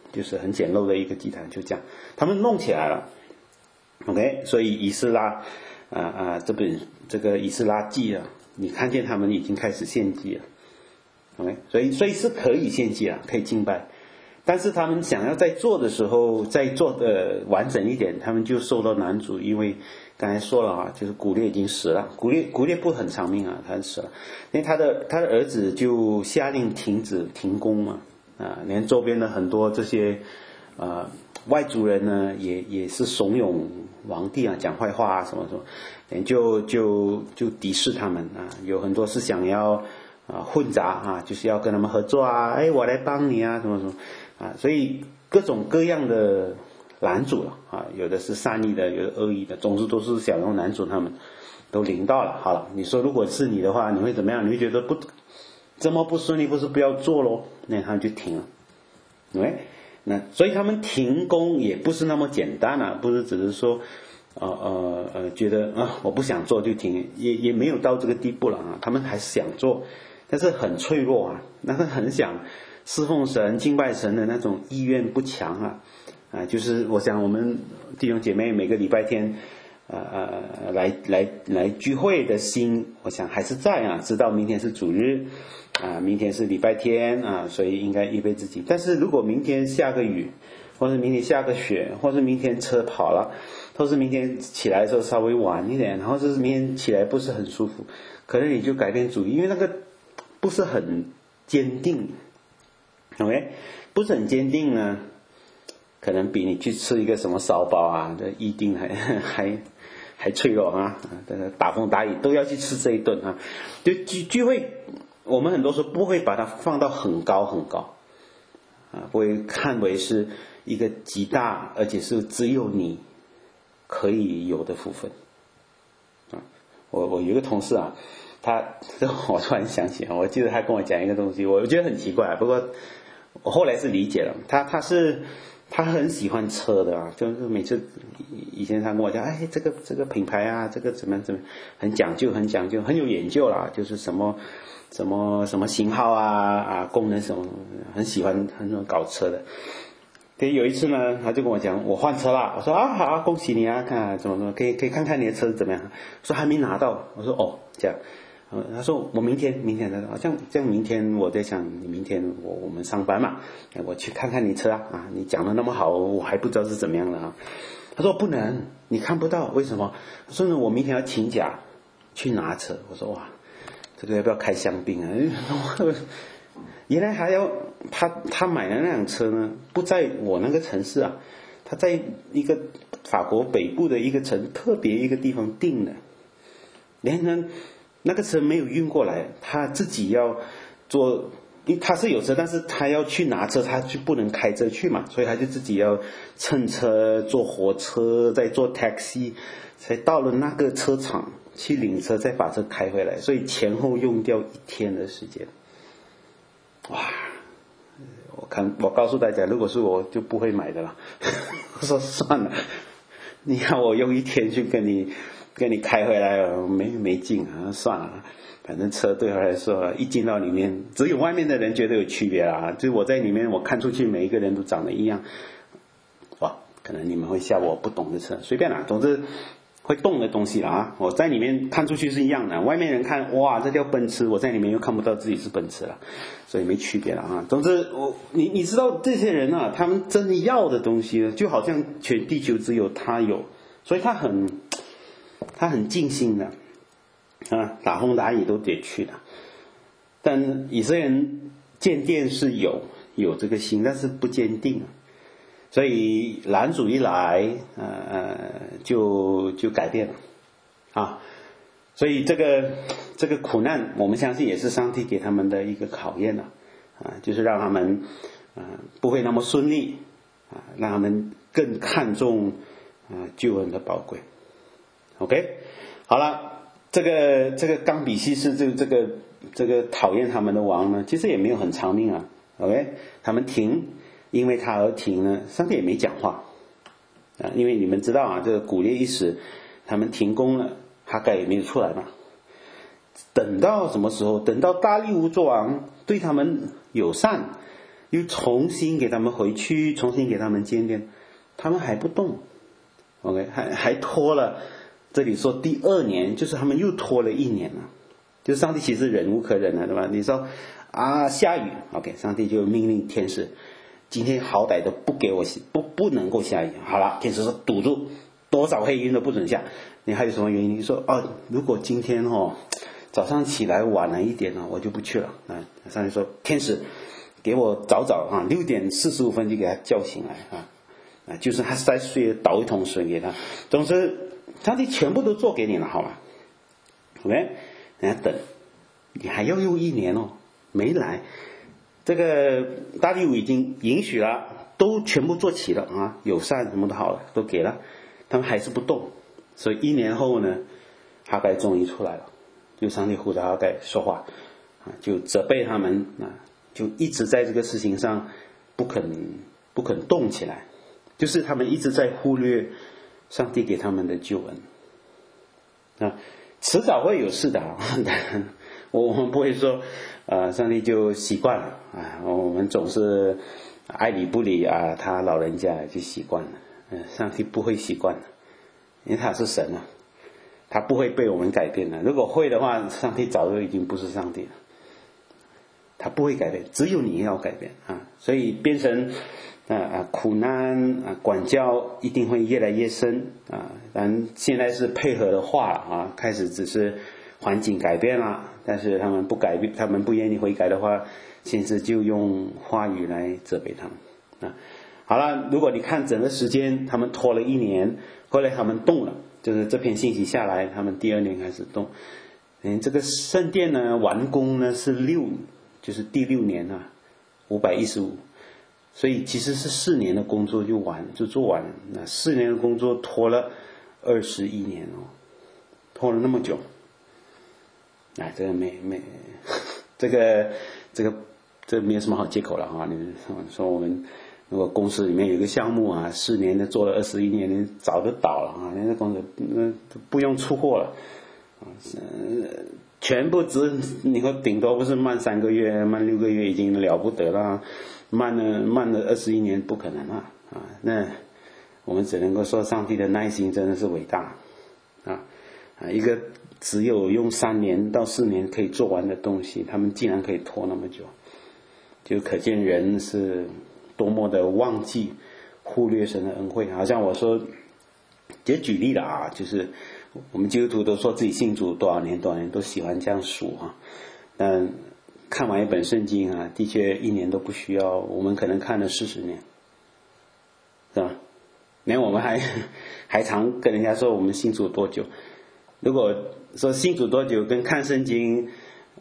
就是很简陋的一个祭坛，就这样，他们弄起来了。OK， 所以以斯拉这个以斯拉记啊，你看见他们已经开始献祭了。OK， 所以是可以献祭了，可以敬拜。但是他们想要在做的时候再做的完整一点，他们就受到难阻，因为刚才说了啊，就是古列已经死了，古列不很长命啊，他死了，因为他的儿子就下令停工嘛，连周边的很多这些外族人呢也是怂恿皇帝啊讲坏话啊什么什么，就敌视他们啊，有很多是想要混杂啊，就是要跟他们合作啊，我来帮你啊什么什么啊，所以各种各样的拦阻了啊，有的是善意的，有的恶意的，总之都是想用拦阻他们，都临到了。好了，你说如果是你的话，你会怎么样？你会觉得这么不顺利，不是不要做咯？那他们就停了，对。那所以他们停工也不是那么简单啊，不是只是说觉得我不想做就停，也没有到这个地步了啊，他们还是想做，但是很脆弱啊，那个很想侍奉神敬拜神的那种意愿不强啊，就是我想我们弟兄姐妹每个礼拜天来聚会的心，我想还是在啊，知道明天是主日啊，明天是礼拜天啊，所以应该预备自己。但是如果明天下个雨，或者明天下个雪，或者明天车跑了，或是明天起来的时候稍微晚一点，然后就是明天起来不是很舒服，可能你就改变主意，因为那个不是很坚定 ，OK， 不是很坚定呢，可能比你去吃一个什么烧包啊，这一定还脆弱啊，打风打雨都要去吃这一顿啊，就聚会。我们很多时候不会把它放到很高很高不会看为是一个极大而且是只有你可以有的福分我有一个同事啊，我突然想起我记得他跟我讲一个东西，我觉得很奇怪，不过我后来是理解了，他很喜欢车的啊，就是每次以前他跟我讲，这个品牌啊，这个怎么很讲究，很有研究啦，就是什么型号功能什么，很喜欢很搞车的。对，有一次呢，他就跟我讲，我换车啦，我说好啊，恭喜你啊，看怎么可以看看你的车怎么样？说还没拿到，我说这样。他说我明天拿到，这样明天我在想，你明天我们上班嘛，我去看看你车啊，你讲的那么好，我还不知道是怎么样的啊。他说不能，你看不到，为什么？他说呢，我明天要请假去拿车。我说哇，这个要不要开香槟啊？原来还要他买的那辆车呢，不在我那个城市啊，他在一个法国北部的一个特别一个地方订的，连那个车没有运过来，他自己要做，因为他是有车，但是他要去拿车，他就不能开车去嘛，所以他就自己要乘车坐火车，再坐 taxi， 才到了那个车厂去领车，再把车开回来，所以前后用掉1天的时间。哇！我告诉大家，如果是我就不会买的了。我说算了，你要我用1天去跟你开回来了，没劲啊，算了，反正车对我来说一进到里面，只有外面的人觉得有区别啦，就是我在里面我看出去每一个人都长得一样。哇，可能你们会笑我不懂的车，随便啦，总之会动的东西啦我在里面看出去是一样的，外面人看哇这叫奔驰，我在里面又看不到自己是奔驰了，所以没区别了总之你知道这些人他们真的要的东西呢，就好像全地球只有他有，所以他很尽心的打风打雨都得去的。但以色列人建殿是有这个心，但是不坚定所以拦阻一来就改变了所以这个苦难我们相信也是上帝给他们的一个考验就是让他们不会那么顺利让他们更看重救恩的宝贵。 OK， 好了，这个冈比西斯这个讨厌他们的王呢，其实也没有很长命OK， 他们停，因为他而停呢，上帝也没讲话因为你们知道这个古列一死，他们停工了，哈该也没有出来嘛。等到什么时候？等到大利乌做王对他们友善， 又重新给他们回去，重新给他们建殿，他们还不动。OK， 还拖了，这里说第2年，就是他们又拖了1年了。就是上帝其实忍无可忍了，对吧？你说下雨 ，OK， 上帝就命令天使，今天好歹都不给我不能够下雨。好了，天使说堵住，多少黑云都不准下。你还有什么原因？你说如果今天早上起来晚了一点呢，我就不去了。上帝说天使给我早6点45分就给他叫醒来就是他再睡倒一桶水给他。总之，上帝全部都做给你了，好吗 ？OK， 人家等，你还要用1年没来。这个大利乌已经允许了，都全部做齐了友善什么都好了，都给了，他们还是不动。所以1年后呢，哈该终于出来了，就上帝呼着哈该说话就责备他们就一直在这个事情上不肯动起来，就是他们一直在忽略上帝给他们的救恩迟早会有事的我们不会说上帝就习惯了我们总是爱理不理他老人家就习惯了上帝不会习惯的，因为他是神他不会被我们改变的。如果会的话，上帝早就已经不是上帝了。他不会改变，只有你要改变所以变成苦难管教一定会越来越深但现在是配合的话了开始只是环境改变了，但是他们不改变，他们不愿意悔改的话，先知就用话语来责备他们好了，如果你看整个时间，他们拖了1年，后来他们动了，就是这篇信息下来，他们第2年开始动。这个圣殿呢完工呢是就是第6年515，所以其实是4年的工作就做完了。那4年的工作拖了21年拖了那么久。这个这没有什么好借口了你说我们如果公司里面有一个项目4年的做了21年，你早就倒了那公司不用出货了全部你说顶多不是慢3个月慢6个月已经了不得了，慢了21年不可能那我们只能够说上帝的耐心真的是伟大一个只有用3年到4年可以做完的东西，他们竟然可以拖那么久，就可见人是多么的忘记忽略神的恩惠。好像我说也举例了就是我们基督徒都说自己信主多少年都喜欢这样数但看完一本圣经的确1年都不需要，我们可能看了40年，是吧？连我们还常跟人家说我们信主多久。如果说信主多久跟看圣经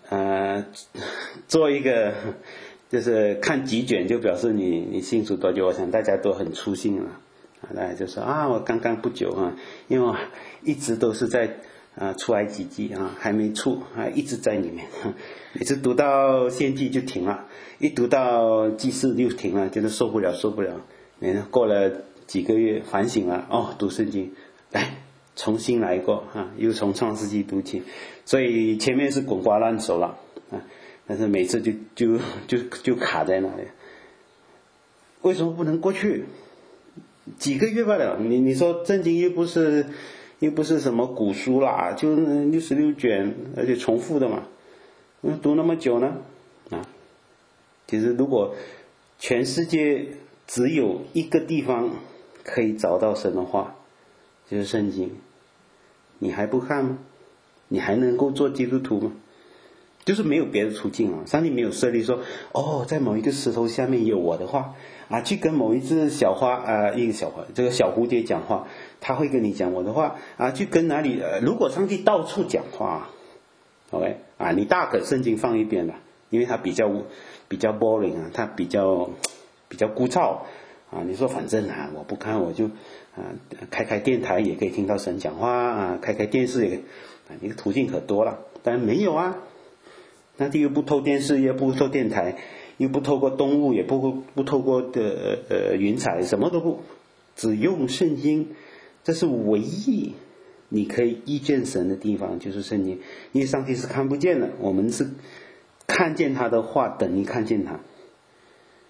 做一个就是看几卷就表示你信主多久，我想大家都很粗心了大家就说我刚刚不久因为我一直都是在出埃及记还没出一直在里面每次读到献祭就停了，一读到祭祀就停了，真的受不了过了几个月反省了读圣经来重新来过又从创世纪读起，所以前面是滚瓜烂熟了但是每次就卡在那里。为什么不能过去几个月罢了？你说圣经又不是什么古书啦，就66卷，而且重复的嘛，读那么久呢其实如果全世界只有一个地方可以找到神的话，就是圣经，你还不看吗？你还能够做基督徒吗？就是没有别的途径上帝没有设立说在某一个石头下面有我的话去跟某一只小花一个小花这个小蝴蝶讲话，他会跟你讲我的话去跟哪里如果上帝到处讲话OK 你大可圣经放一边了，因为它比较 boring 它比较枯燥你说反正我不看，我就开电台也可以听到神讲话开电视也你的途径可多了。但没有那又不透电视，也不透电台，又不透过动物，也不透过的云彩，什么都不，只用圣经。这是唯一你可以遇见神的地方，就是圣经。因为上帝是看不见的，我们是看见他的话，等于看见他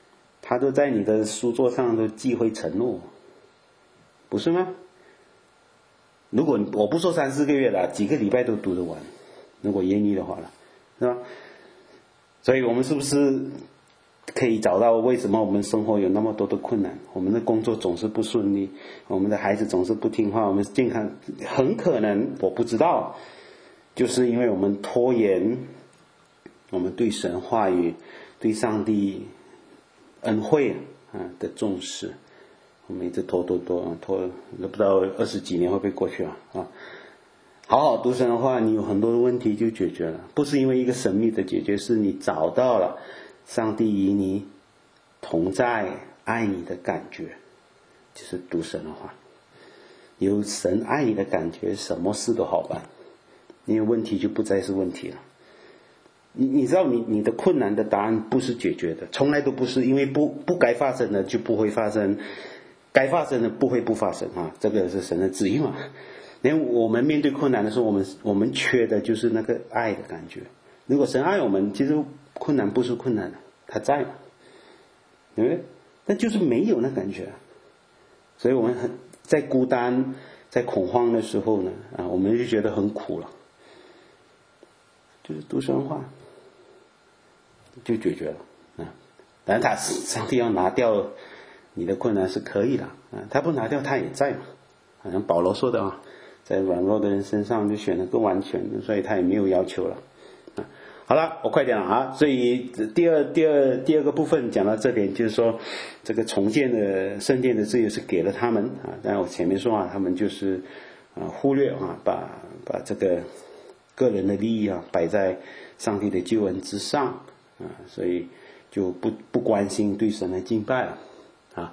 他都在你的书桌上都寄回承诺，不是吗？如果我不说3-4个月了，几个礼拜都读得完，如果愿意的话了，是吧？所以我们是不是可以找到为什么我们生活有那么多的困难？我们的工作总是不顺利，我们的孩子总是不听话，我们健康很可能我不知道，就是因为我们拖延我们对神话语、对上帝恩惠的重视。我们一直拖都不知道20几年会不会过去啊！好好读神的话，你有很多的问题就解决了，不是因为一个神秘的解决，是你找到了上帝与你同在、爱你的感觉，就是读神的话。有神爱你的感觉，什么事都好办，因为问题就不再是问题了。你知道你的困难的答案不是解决的，从来都不是，因为不该发生的就不会发生，该发生的不会不发生啊，这个是神的旨意嘛。连我们面对困难的时候，我们缺的就是那个爱的感觉。如果神爱我们，其实困难不是困难，他在嘛，对不对？但就是没有那感觉，所以我们在孤单、在恐慌的时候呢，我们就觉得很苦了。就是读神话就解决了当然上帝要拿掉你的困难是可以的他不拿掉他也在嘛，好像保罗说的在软弱的人身上就选了更完全，所以他也没有要求了好了，我快点了所以第二个部分讲到这点，就是说这个重建的圣殿的自由是给了他们当然我前面说他们就是忽略把这个个人的利益摆在上帝的救恩之上所以就不关心对神的敬拜了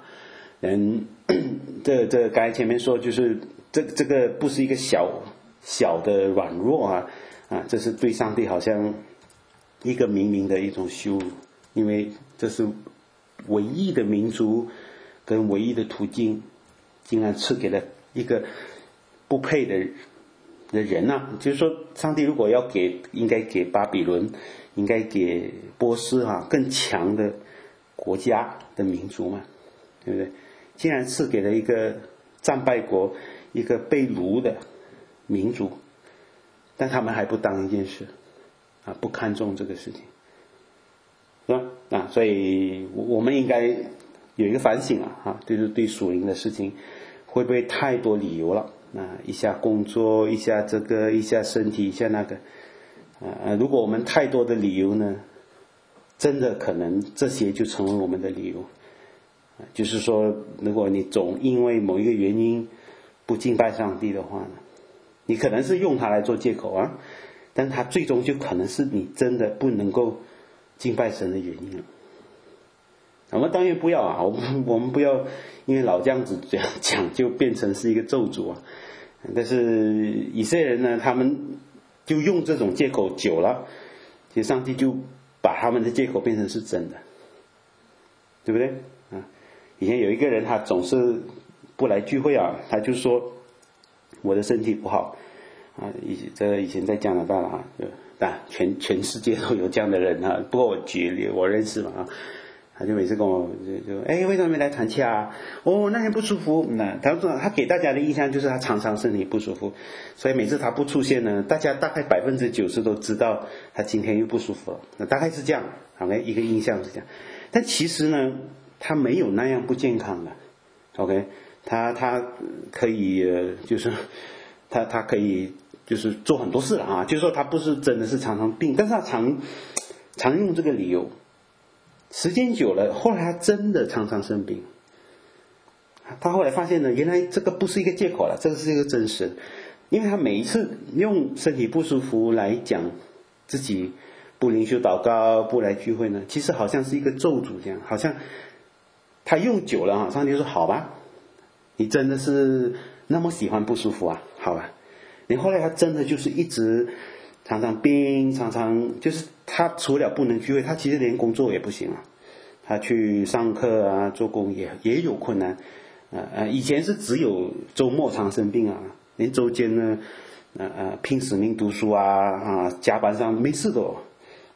这刚才前面说就是这个不是一个小的软弱这是对上帝好像一个明明的一种羞辱，因为这是唯一的民族跟唯一的途径，竟然赐给了一个不配的人就是说上帝如果要应该给巴比伦，应该给波斯更强的国家的民族嘛，对不对？竟然赐给了一个战败国，一个被掳的民族，但他们还不当一件事不看重这个事情，是吧？所以我们应该有一个反省就是对属灵的事情会不会太多理由了一下工作，一下这个，一下身体，一下那个如果我们太多的理由呢，真的可能这些就成为我们的理由就是说如果你总因为某一个原因不敬拜上帝的话呢，你可能是用它来做借口但它最终就可能是你真的不能够敬拜神的原因了。我们当然不要我们不要因为老这样子这样讲就变成是一个咒诅但是以色列人呢，他们就用这种借口久了，其实上帝就把他们的借口变成是真的，对不对以前有一个人他总是不来聚会他就说我的身体不好以前在加拿大了全世界都有这样的人不过我认识嘛他就每次跟我就为什么没来团契那天不舒服他给大家的印象就是他常常身体不舒服，所以每次他不出现呢，大家大概90%都知道他今天又不舒服了，那大概是这样一个印象是这样。但其实呢他没有那样不健康的他可以就是他可以就是做很多事了就是说他不是真的是常常病，但是他常用这个理由，时间久了后来他真的常常生病，他后来发现呢，原来这个不是一个借口了，这个是一个真实，因为他每一次用身体不舒服来讲自己不灵修祷告不来聚会呢，其实好像是一个咒诅这样，好像他用久了上帝说好吧，你真的是那么喜欢不舒服好吧，你后来他真的就是一直常常病，常常就是他除了不能聚会，他其实连工作也不行他去上课做工也有困难以前是只有周末常生病连周间呢拼死命读书加班上没事的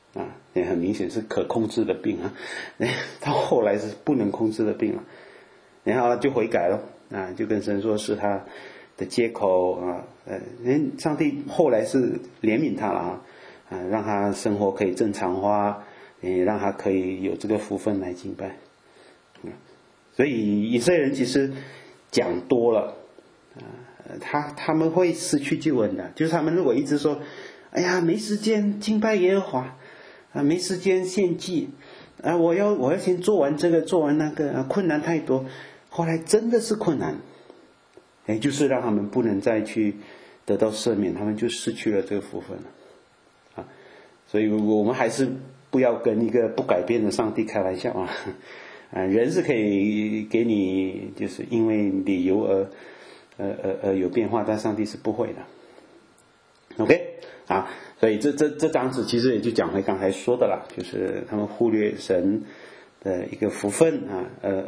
啊，也很明显是可控制的病啊，到后来是不能控制的病了，然后就悔改了啊，就跟神说是他的借口啊，上帝后来是怜悯他了啊，让他生活可以正常化，也让他可以有这个福分来敬拜。所以以色列人其实讲多了他们会失去救恩的，就是他们如果一直说哎呀没时间敬拜耶和华啊，没时间献祭啊，我要先做完这个做完那个困难太多，后来真的是困难，就是让他们不能再去得到赦免，他们就失去了这个福分了啊。所以我们还是不要跟一个不改变的上帝开玩笑啊，人是可以给你就是因为理由而有变化，但上帝是不会的。OK 啊，所以这章子其实也就讲回刚才说的啦，就是他们忽略神的一个福分啊，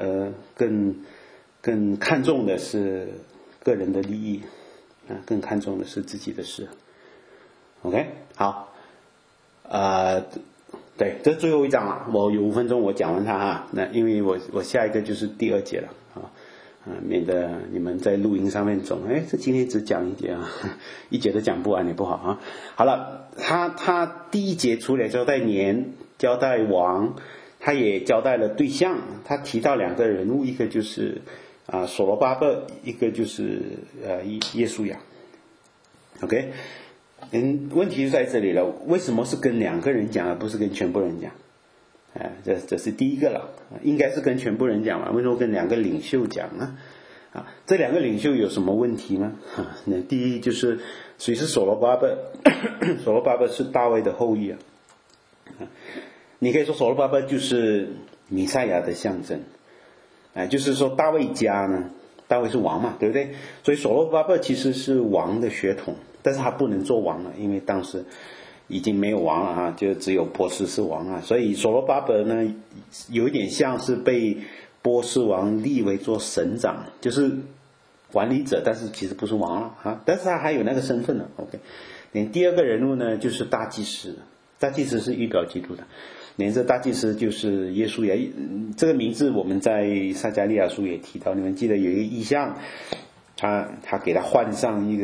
更看重的是个人的利益啊，更看重的是自己的事。OK 好，对，这最后一章了，我有5分钟我讲完它哈。那因为我下一个就是第2节了免得你们在录音上面总这今天只讲1节1节都讲不完也不好啊。好了，他第1节除了交代年交代王，他也交代了对象，他提到2个人物，一个就是所罗巴伯，一个就是耶稣亚。OK， 问题就在这里了，为什么是跟2个人讲而不是跟全部人讲？这是第一个了，应该是跟全部人讲嘛，为什么跟2个领袖讲呢？这2个领袖有什么问题呢？那第一就是谁是所罗巴伯？所罗巴伯是大卫的后裔你可以说所罗巴伯就是弥赛亚的象征就是说大卫家呢，大卫是王嘛，对不对？所以所罗巴伯其实是王的血统，但是他不能做王了，因为当时已经没有王了就只有波斯是王所以所罗巴伯呢有一点像是被波斯王立为做省长，就是管理者，但是其实不是王了但是他还有那个身份了。 OK， 第2个人物呢就是大祭司，大祭司是预表基督的，这大祭司就是耶稣亚，这个名字我们在撒迦利亚书也提到，你们记得有一个意象，他给他换上一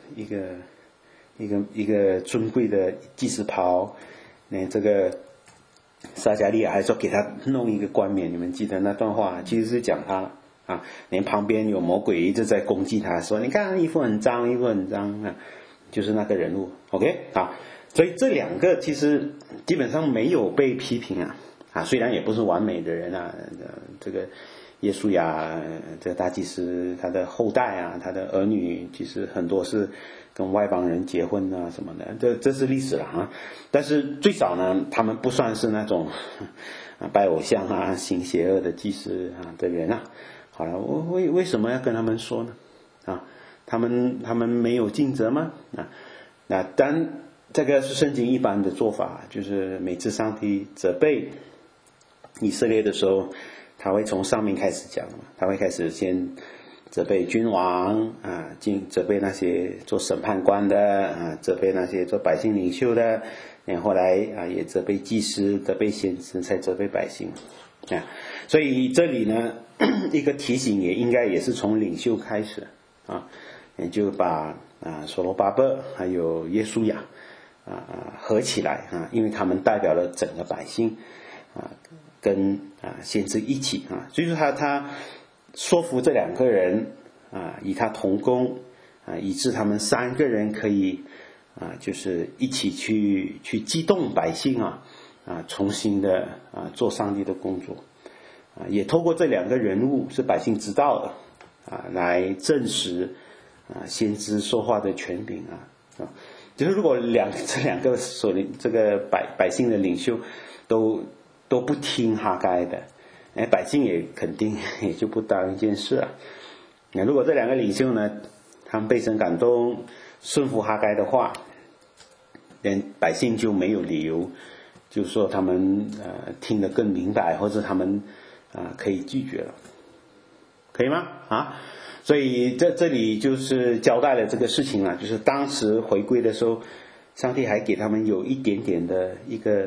个尊贵的祭司袍，这个撒迦利亚还说给他弄一个冠冕，你们记得那段话其实是讲他连旁边有魔鬼一直在攻击他，说你看衣服很脏衣服很脏就是那个人物。 OK 所以这2个其实基本上没有被批评虽然也不是完美的人这个耶稣亚这个大祭司他的后代他的儿女其实很多是跟外邦人结婚什么的，这是历史了但是最少呢他们不算是那种拜偶像行邪恶的祭司的人好了，为什么要跟他们说呢他们没有尽责吗？那当这个是圣经一般的做法，就是每次上帝责备以色列的时候，他会从上面开始讲，他会开始先责备君王责备那些做审判官的责备那些做百姓领袖的，后来也责备祭司，责备先知，才责备百姓所以这里呢一个提醒也应该也是从领袖开始也就把所罗巴伯还有耶稣亚合起来因为他们代表了整个百姓跟先知一起所以说他说服这2个人与他同工以致他们3个人可以就是一起去激动百姓重新的做上帝的工作也透过这2个人物是百姓知道的来证实先知说话的权柄就是如果这两个这个百姓的领袖都不听哈该的，百姓也肯定也就不当一件事如果这2个领袖呢，他们被神感动，顺服哈该的话，连百姓就没有理由就说他们听得更明白，或者他们可以拒绝了，可以吗？所以这里就是交代了这个事情了，就是当时回归的时候，上帝还给他们有一点点的一个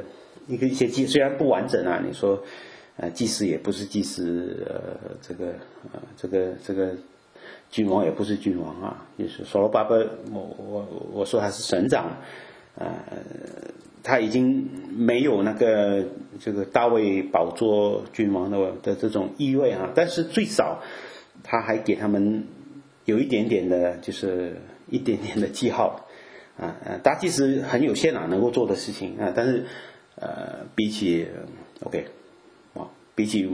一些虽然不完整啊，你说祭司也不是祭司，这个君王也不是君王啊，就是所罗巴伯，我说他是省长，他已经没有那个这个大卫宝座君王的这种意味啊，但是最少他还给他们有一点点的，就是一点点的记号大祭司很有限能够做的事情但是比起比起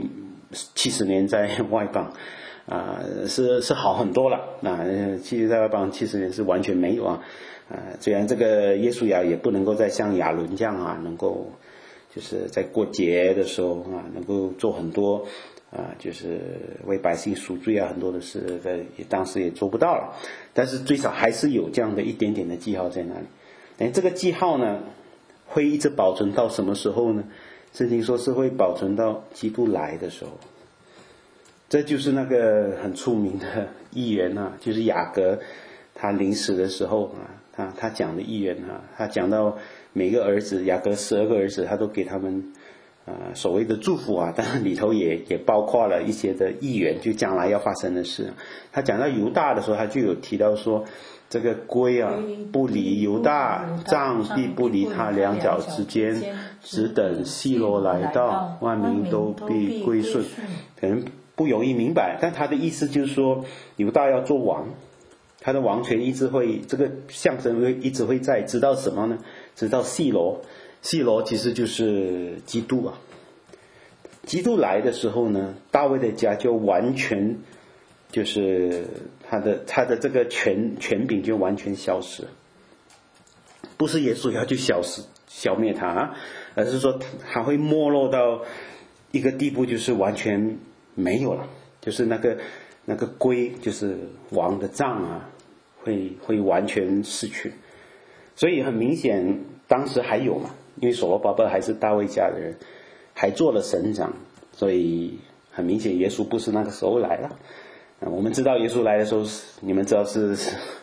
70年在外邦是好很多了其实在外邦70年是完全没有虽然这个耶稣也不能够再像亚伦这样能够就是在过节的时候能够做很多就是为百姓赎罪很多的事当时也做不到了，但是最少还是有这样的一点点的记号在那里。这个记号呢会一直保存到什么时候呢？圣经说是会保存到基督来的时候。这就是那个很出名的预言就是雅各他临死的时候他讲的预言他讲到每个儿子，雅各12个儿子，他都给他们所谓的祝福但是里头也包括了一些的预言，就将来要发生的事。他讲到犹大的时候，他就有提到说，这个龟不离犹大，杖必不离他两脚之间，只等细罗来到，万民都必归顺。可能不容易明白，但他的意思就是说，犹大要做王，他的王权一直会，这个象征会一直会在，直到什么呢？直到细罗。细罗其实就是基督基督来的时候呢，大卫的家就完全就是他的这个权柄就完全消失，不是耶稣要去消灭他而是说他会没落到一个地步，就是完全没有了，就是那个圭，就是王的杖会完全失去。所以很明显当时还有因为所罗巴伯还是大卫家的人，还做了省长，所以很明显耶稣不是那个时候来了我们知道耶稣来的时候，你们知道是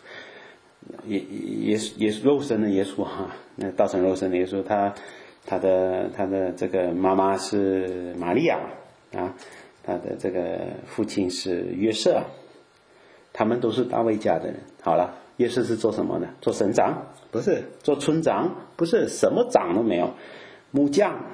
耶稣肉身的耶稣那道成肉身的耶稣，他的这个妈妈是玛利亚他的这个父亲是约瑟，他们都是大卫家的人。好了，约瑟是做什么的？做省长？不是。做村长？不是，什么长都没有。木匠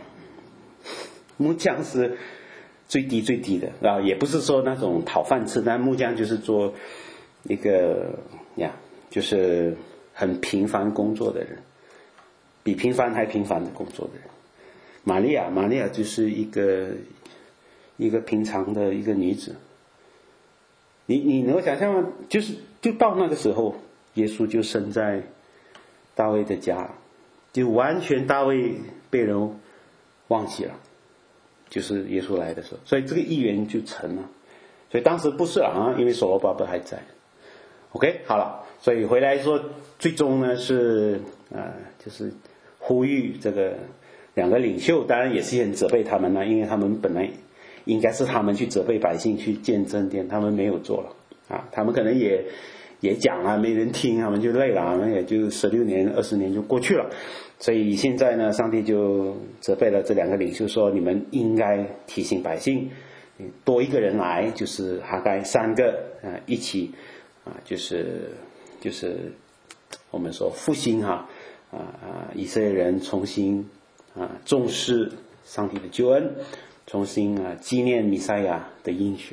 是最低的也不是说那种讨饭吃，但木匠就是做一个就是很平凡工作的人，比平凡还平凡的工作的人。玛利亚就是一个平常的一个女子。你能够想象吗？就到那个时候，耶稣就生在大卫的家，就完全大卫被人忘记了，就是耶稣来的时候，所以这个预言就成了。所以当时不是因为所罗巴伯还在。OK， 好了，所以回来说，最终呢是就是呼吁这个两个领袖，当然也是很责备他们因为他们本来应该是他们去责备百姓去建正殿，他们没有做了他们可能也讲没人听，他们就累了也就16年20年就过去了。所以现在呢，上帝就责备了这两个领袖，说你们应该提醒百姓，多一个人来，就是哈该3个一起就是我们说复兴以色列人重新重视上帝的救恩，重新纪念弥赛亚的应许。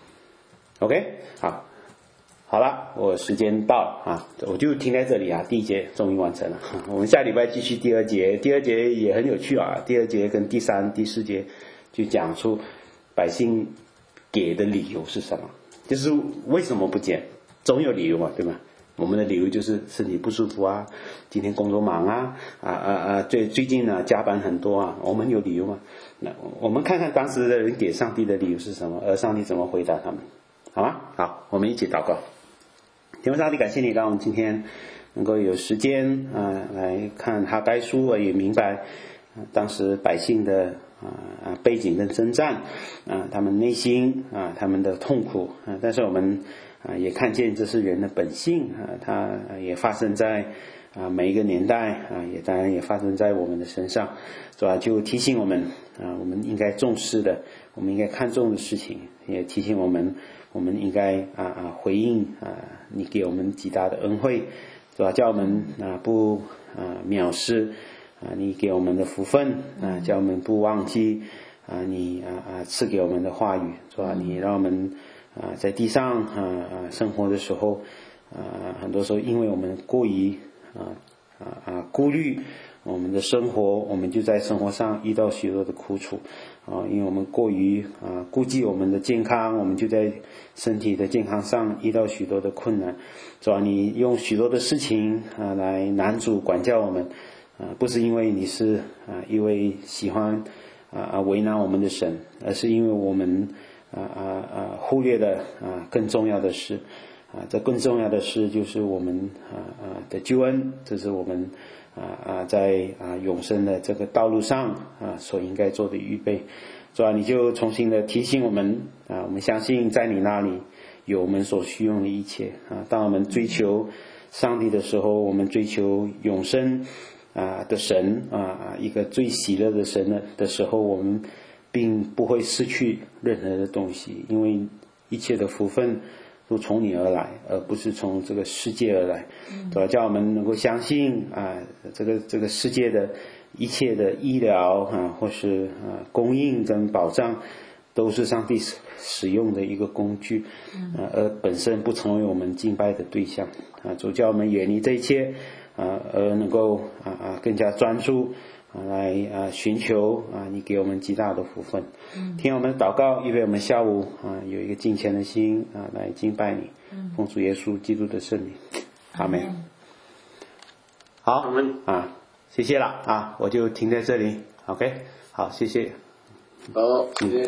OK， 好了，我时间到了我就停在这里第一节终于完成了我们下礼拜继续第二节。第二节也很有趣第二节跟第3、第4节就讲出百姓给的理由是什么，就是为什么不见，总有理由对吧？我们的理由就是身体不舒服今天工作忙最近呢加班很多我们有理由吗？那我们看看当时的人给上帝的理由是什么，而上帝怎么回答他们，好吗？好，我们一起祷告。天父上帝，感谢你让我们今天能够有时间来看哈该书，也明白当时百姓的背景跟征战他们内心他们的痛苦但是我们也看见这是人的本性它也发生在每一个年代也当然也发生在我们的身上，是吧？就提醒我们我们应该重视的，我们应该看重的事情，也提醒我们应该回应你给我们极大的恩惠，是吧？叫我们不藐视你给我们的福分叫我们不忘记你赐给我们的话语，是吧？你让我们在地上生活的时候很多时候因为我们过于顾虑我们的生活，我们就在生活上遇到许多的苦楚因为我们过于顾忌我们的健康，我们就在身体的健康上遇到许多的困难，是吧？你用许多的事情来拦阻管教我们不是因为你是一位喜欢为难我们的神，而是因为我们忽略了更重要的事这更重要的事就是我们的救恩，这是我们在永生的这个道路上所应该做的预备，是吧？你就重新的提醒我们我们相信在你那里有我们所需用的一切当我们追求上帝的时候，我们追求永生的神一个最喜乐的神的时候，我们并不会失去任何的东西，因为一切的福分都从你而来，而不是从这个世界而来，对吧？叫我们能够相信这个世界的一切的医疗或是供应跟保障都是上帝使用的一个工具而本身不成为我们敬拜的对象主叫我们远离这一切而能够更加专注来寻求你给我们极大的福分听我们祷告，预备我们下午有一个敬虔的心来敬拜你奉主耶稣基督的圣名阿们好谢谢了我就停在这里 OK 好谢谢好谢谢